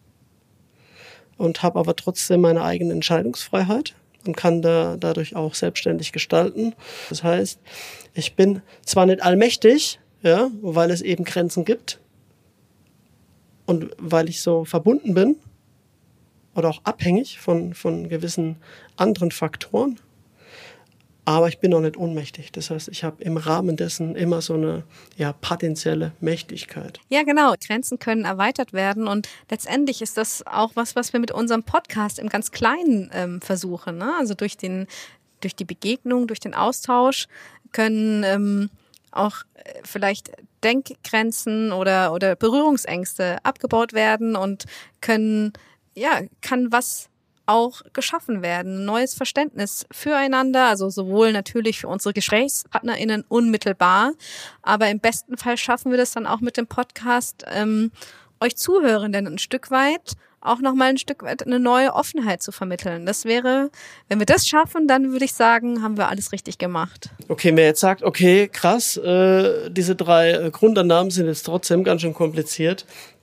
und habe aber trotzdem meine eigene Entscheidungsfreiheit und kann da dadurch auch selbstständig gestalten. Das heißt, ich bin zwar nicht allmächtig, ja, weil es eben Grenzen gibt und weil ich so verbunden bin oder auch abhängig von, von gewissen anderen Faktoren, aber ich bin auch nicht ohnmächtig. Das heißt, ich habe im Rahmen dessen immer so eine ja, potenzielle Mächtigkeit. Ja, genau. Grenzen können erweitert werden und letztendlich ist das auch was, was wir mit unserem Podcast im ganz Kleinen ähm, versuchen. Ne? Also durch den, durch die Begegnung, durch den Austausch können ähm, auch vielleicht Denkgrenzen oder, oder Berührungsängste abgebaut werden und können, ja, kann was auch geschaffen werden. Ein neues Verständnis füreinander, also sowohl natürlich für unsere GesprächspartnerInnen unmittelbar, aber im besten Fall schaffen wir das dann auch mit dem Podcast, ähm, euch Zuhörenden ein Stück weit auch nochmal ein Stück weit eine neue Offenheit zu vermitteln. Das wäre, wenn wir das schaffen, dann würde ich sagen, haben wir alles richtig gemacht. Okay, wer jetzt sagt, okay, krass, äh, diese drei äh, Grundannahmen sind jetzt trotzdem ganz schön kompliziert.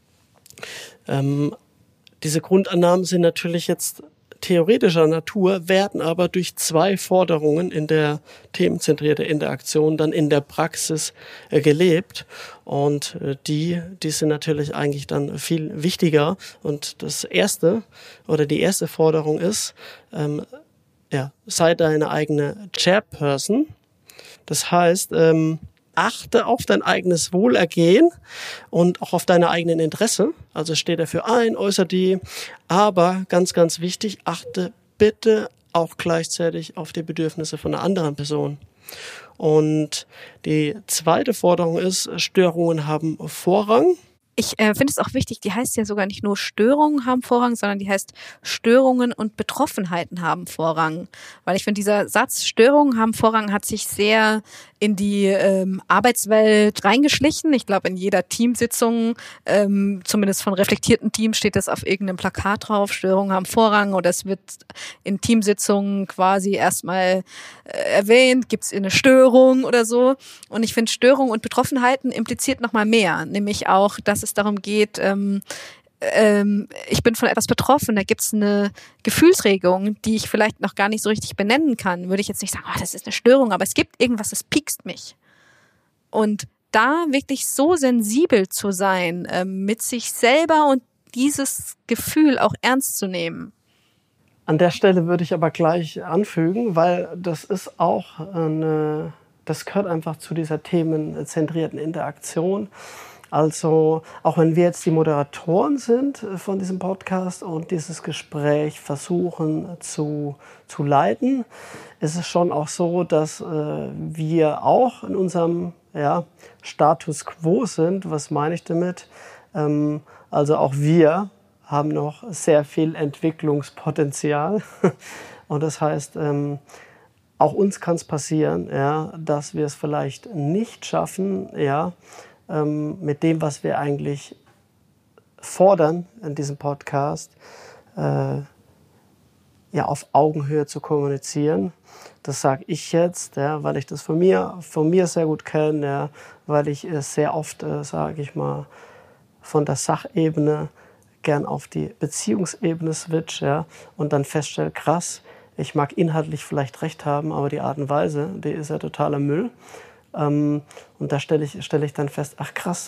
Ähm, diese Grundannahmen sind natürlich jetzt theoretischer Natur, werden aber durch zwei Forderungen in der themenzentrierten Interaktion dann in der Praxis äh, gelebt. Und äh, die, die sind natürlich eigentlich dann viel wichtiger. Und das erste oder die erste Forderung ist, ähm, ja, sei deine eigene Chairperson. Das heißt, ähm, achte auf dein eigenes Wohlergehen und auch auf deine eigenen Interesse. Also steh dafür ein, äußere die. Aber ganz, ganz wichtig, achte bitte auch gleichzeitig auf die Bedürfnisse von einer anderen Person. Und die zweite Forderung ist, Störungen haben Vorrang. Ich äh, finde es auch wichtig, die heißt ja sogar nicht nur Störungen haben Vorrang, sondern die heißt Störungen und Betroffenheiten haben Vorrang. Weil ich finde, dieser Satz Störungen haben Vorrang hat sich sehr in die ähm, Arbeitswelt reingeschlichen. Ich glaube, in jeder Teamsitzung, ähm, zumindest von reflektierten Teams, steht das auf irgendeinem Plakat drauf, Störungen haben Vorrang, oder es wird in Teamsitzungen quasi erstmal äh, erwähnt, gibt es eine Störung oder so. Und ich finde, Störungen und Betroffenheiten impliziert nochmal mehr, nämlich auch, dass es darum geht, ähm, ähm, ich bin von etwas betroffen, da gibt es eine Gefühlsregung, die ich vielleicht noch gar nicht so richtig benennen kann. Würde ich jetzt nicht sagen, oh, das ist eine Störung, aber es gibt irgendwas, das piekst mich. Und da wirklich so sensibel zu sein, ähm, mit sich selber und dieses Gefühl auch ernst zu nehmen. An der Stelle würde ich aber gleich anfügen, weil das ist auch eine, das gehört einfach zu dieser themenzentrierten Interaktion. Also auch wenn wir jetzt die Moderatoren sind von diesem Podcast und dieses Gespräch versuchen zu, zu leiten, ist es schon auch so, dass äh, wir auch in unserem ja, Status quo sind. Was meine ich damit? Ähm, also auch wir haben noch sehr viel Entwicklungspotenzial. Und das heißt, ähm, auch uns kann es passieren, ja, dass wir es vielleicht nicht schaffen, ja, mit dem, was wir eigentlich fordern in diesem Podcast, äh, ja, auf Augenhöhe zu kommunizieren. Das sage ich jetzt, ja, weil ich das von mir, von mir sehr gut kenne, ja, weil ich äh, sehr oft, äh, sage ich mal, von der Sachebene gern auf die Beziehungsebene switch, ja, und dann feststelle, krass, ich mag inhaltlich vielleicht recht haben, aber die Art und Weise, die ist ja totaler Müll. Und da stelle ich, stelle ich dann fest, ach krass,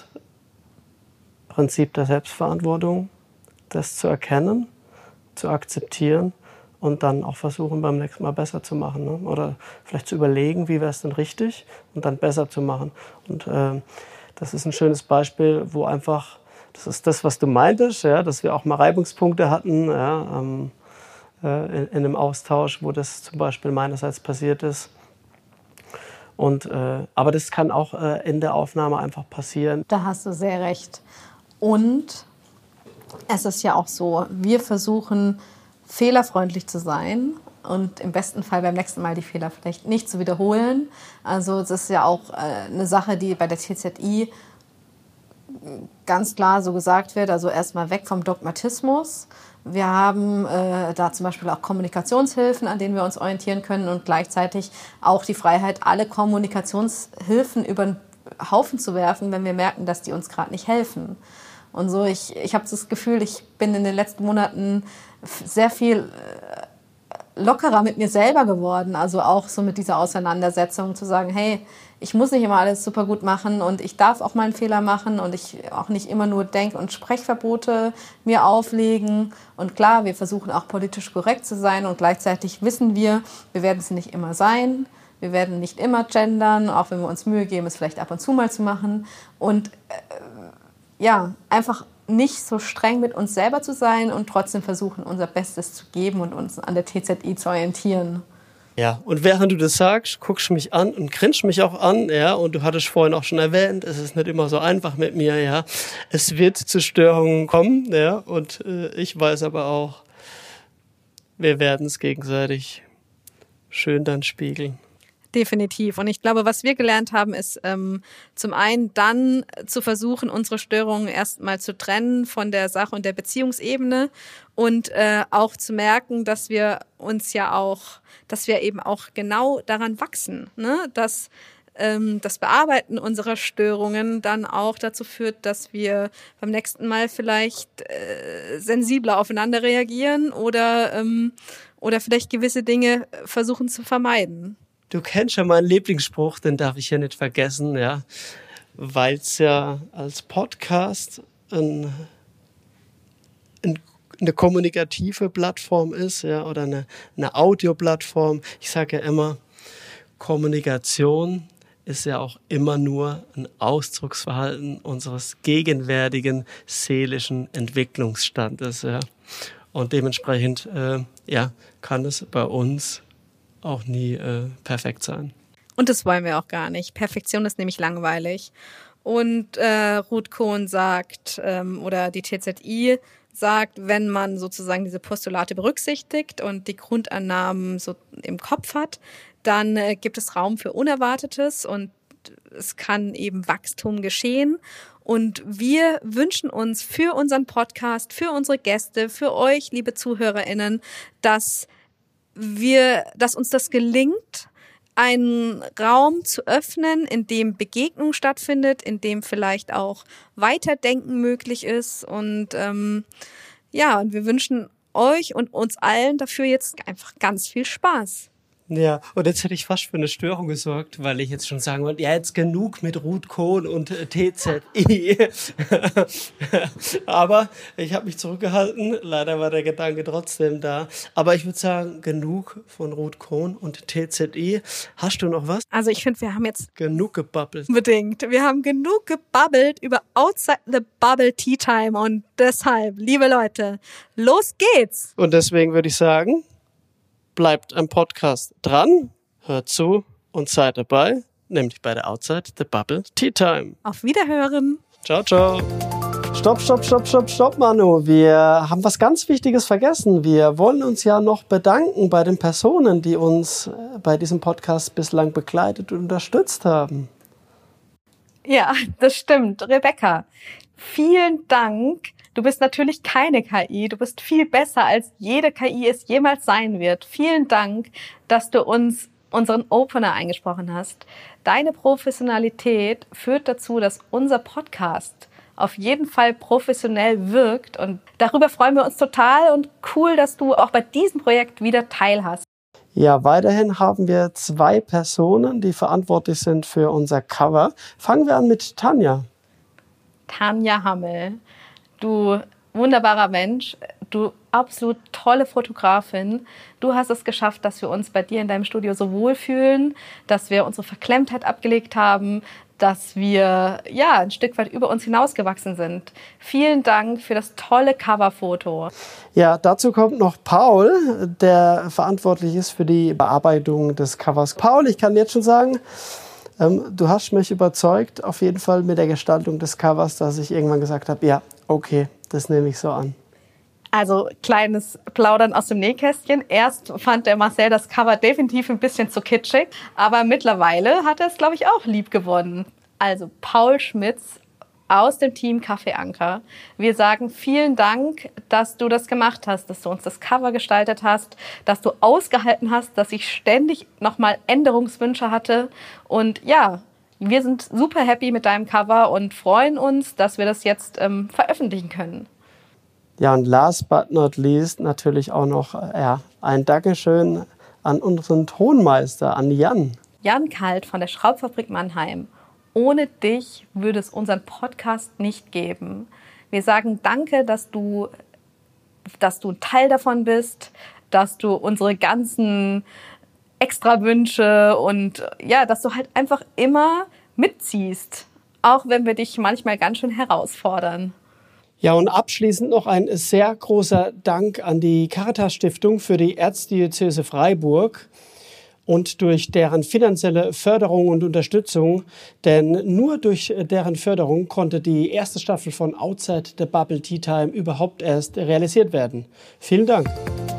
Prinzip der Selbstverantwortung, das zu erkennen, zu akzeptieren und dann auch versuchen, beim nächsten Mal besser zu machen. Ne? Oder vielleicht zu überlegen, wie wäre es denn richtig und dann besser zu machen. Und äh, das ist ein schönes Beispiel, wo einfach, das ist das, was du meintest, ja, dass wir auch mal Reibungspunkte hatten, ja, ähm, äh, in, in einem Austausch, wo das zum Beispiel meinerseits passiert ist. Und, äh, aber das kann auch äh, in der Aufnahme einfach passieren. Da hast du sehr recht. Und es ist ja auch so, wir versuchen fehlerfreundlich zu sein und im besten Fall beim nächsten Mal die Fehler vielleicht nicht zu wiederholen. Also es ist ja auch äh, eine Sache, die bei der T Z I ganz klar so gesagt wird, also erstmal weg vom Dogmatismus. Wir haben äh, da zum Beispiel auch Kommunikationshilfen, an denen wir uns orientieren können und gleichzeitig auch die Freiheit, alle Kommunikationshilfen über den Haufen zu werfen, wenn wir merken, dass die uns gerade nicht helfen. Und so, ich, ich habe das Gefühl, ich bin in den letzten Monaten sehr viel äh, lockerer mit mir selber geworden, also auch so mit dieser Auseinandersetzung zu sagen, hey, ich muss nicht immer alles super gut machen und ich darf auch mal einen Fehler machen und ich auch nicht immer nur Denk- und Sprechverbote mir auflegen. Und klar, wir versuchen auch politisch korrekt zu sein und gleichzeitig wissen wir, wir werden es nicht immer sein. Wir werden nicht immer gendern, auch wenn wir uns Mühe geben, es vielleicht ab und zu mal zu machen. Und äh, ja, einfach nicht so streng mit uns selber zu sein und trotzdem versuchen, unser Bestes zu geben und uns an der T Z I zu orientieren. Ja, und während du das sagst, guckst du mich an und grinst mich auch an, ja, und du hattest vorhin auch schon erwähnt, es ist nicht immer so einfach mit mir, ja. Es wird zu Störungen kommen, ja, und äh, ich weiß aber auch, wir werden es gegenseitig schön dann spiegeln. Definitiv. Und ich glaube, was wir gelernt haben, ist ähm, zum einen dann zu versuchen, unsere Störungen erstmal zu trennen von der Sache und der Beziehungsebene und äh, auch zu merken, dass wir uns ja auch, dass wir eben auch genau daran wachsen, ne? Dass ähm, das Bearbeiten unserer Störungen dann auch dazu führt, dass wir beim nächsten Mal vielleicht äh, sensibler aufeinander reagieren oder, ähm, oder vielleicht gewisse Dinge versuchen zu vermeiden. Du kennst ja meinen Lieblingsspruch, den darf ich ja nicht vergessen, ja, weil es ja als Podcast ein, ein, eine kommunikative Plattform ist, ja, oder eine, eine Audioplattform. Ich sage ja immer, Kommunikation ist ja auch immer nur ein Ausdrucksverhalten unseres gegenwärtigen seelischen Entwicklungsstandes, ja. Und dementsprechend, äh, ja, kann es bei uns auch nie äh, perfekt sein. Und das wollen wir auch gar nicht. Perfektion ist nämlich langweilig. Und äh, Ruth Cohn sagt, ähm, oder die T Z I sagt, wenn man sozusagen diese Postulate berücksichtigt und die Grundannahmen so im Kopf hat, dann äh, gibt es Raum für Unerwartetes und es kann eben Wachstum geschehen. Und wir wünschen uns für unseren Podcast, für unsere Gäste, für euch, liebe ZuhörerInnen, dass wir, dass uns das gelingt, einen Raum zu öffnen, in dem Begegnung stattfindet, in dem vielleicht auch Weiterdenken möglich ist. Und ähm, ja, und wir wünschen euch und uns allen dafür jetzt einfach ganz viel Spaß. Ja, und jetzt hätte ich fast für eine Störung gesorgt, weil ich jetzt schon sagen wollte, ja, jetzt genug mit Ruth Cohn und äh, T Z I. Aber ich habe mich zurückgehalten, leider war der Gedanke trotzdem da. Aber ich würde sagen, genug von Ruth Cohn und T Z I. Hast du noch was? Also ich finde, wir haben jetzt genug gebabbelt. Bedingt. Wir haben genug gebabbelt über Outside the Bubble Tea Time und deshalb, liebe Leute, los geht's! Und deswegen würde ich sagen, bleibt am Podcast dran, hört zu und seid dabei, nämlich bei der Outside the Bubble Tea Time. Auf Wiederhören. Ciao, ciao. Stopp, stopp, stopp, stopp, stopp, Manu. Wir haben was ganz Wichtiges vergessen. Wir wollen uns ja noch bedanken bei den Personen, die uns bei diesem Podcast bislang begleitet und unterstützt haben. Ja, das stimmt. Rebecca, vielen Dank. Du bist natürlich keine K I, du bist viel besser, als jede K I es jemals sein wird. Vielen Dank, dass du uns unseren Opener eingesprochen hast. Deine Professionalität führt dazu, dass unser Podcast auf jeden Fall professionell wirkt. Und darüber freuen wir uns total und cool, dass du auch bei diesem Projekt wieder teilhast. Ja, weiterhin haben wir zwei Personen, die verantwortlich sind für unser Cover. Fangen wir an mit Tanja. Tanja Hammel. Du wunderbarer Mensch, du absolut tolle Fotografin. Du hast es geschafft, dass wir uns bei dir in deinem Studio so wohlfühlen, dass wir unsere Verklemmtheit abgelegt haben, dass wir ja ein Stück weit über uns hinausgewachsen sind. Vielen Dank für das tolle Coverfoto. Ja, dazu kommt noch Paul, der verantwortlich ist für die Bearbeitung des Covers. Paul, ich kann jetzt schon sagen, ähm, du hast mich überzeugt, auf jeden Fall mit der Gestaltung des Covers, dass ich irgendwann gesagt habe, ja, okay, das nehme ich so an. Also kleines Plaudern aus dem Nähkästchen. Erst fand der Marcel das Cover definitiv ein bisschen zu kitschig, aber mittlerweile hat er es, glaube ich, auch lieb gewonnen. Also Paul Schmitz aus dem Team Café Anker. Wir sagen vielen Dank, dass du das gemacht hast, dass du uns das Cover gestaltet hast, dass du ausgehalten hast, dass ich ständig nochmal Änderungswünsche hatte. Und ja, wir sind super happy mit deinem Cover und freuen uns, dass wir das jetzt ähm, veröffentlichen können. Ja, und last but not least natürlich auch noch ja, ein Dankeschön an unseren Tonmeister, an Jan. Jan Kalt von der Schraubfabrik Mannheim. Ohne dich würde es unseren Podcast nicht geben. Wir sagen danke, dass du, dass du ein Teil davon bist, dass du unsere ganzen Extrawünsche und ja, dass du halt einfach immer mitziehst, auch wenn wir dich manchmal ganz schön herausfordern. Ja, und abschließend noch ein sehr großer Dank an die Caritas Stiftung für die Erzdiözese Freiburg und durch deren finanzielle Förderung und Unterstützung, denn nur durch deren Förderung konnte die erste Staffel von Outside the Bubble Tea Time überhaupt erst realisiert werden. Vielen Dank.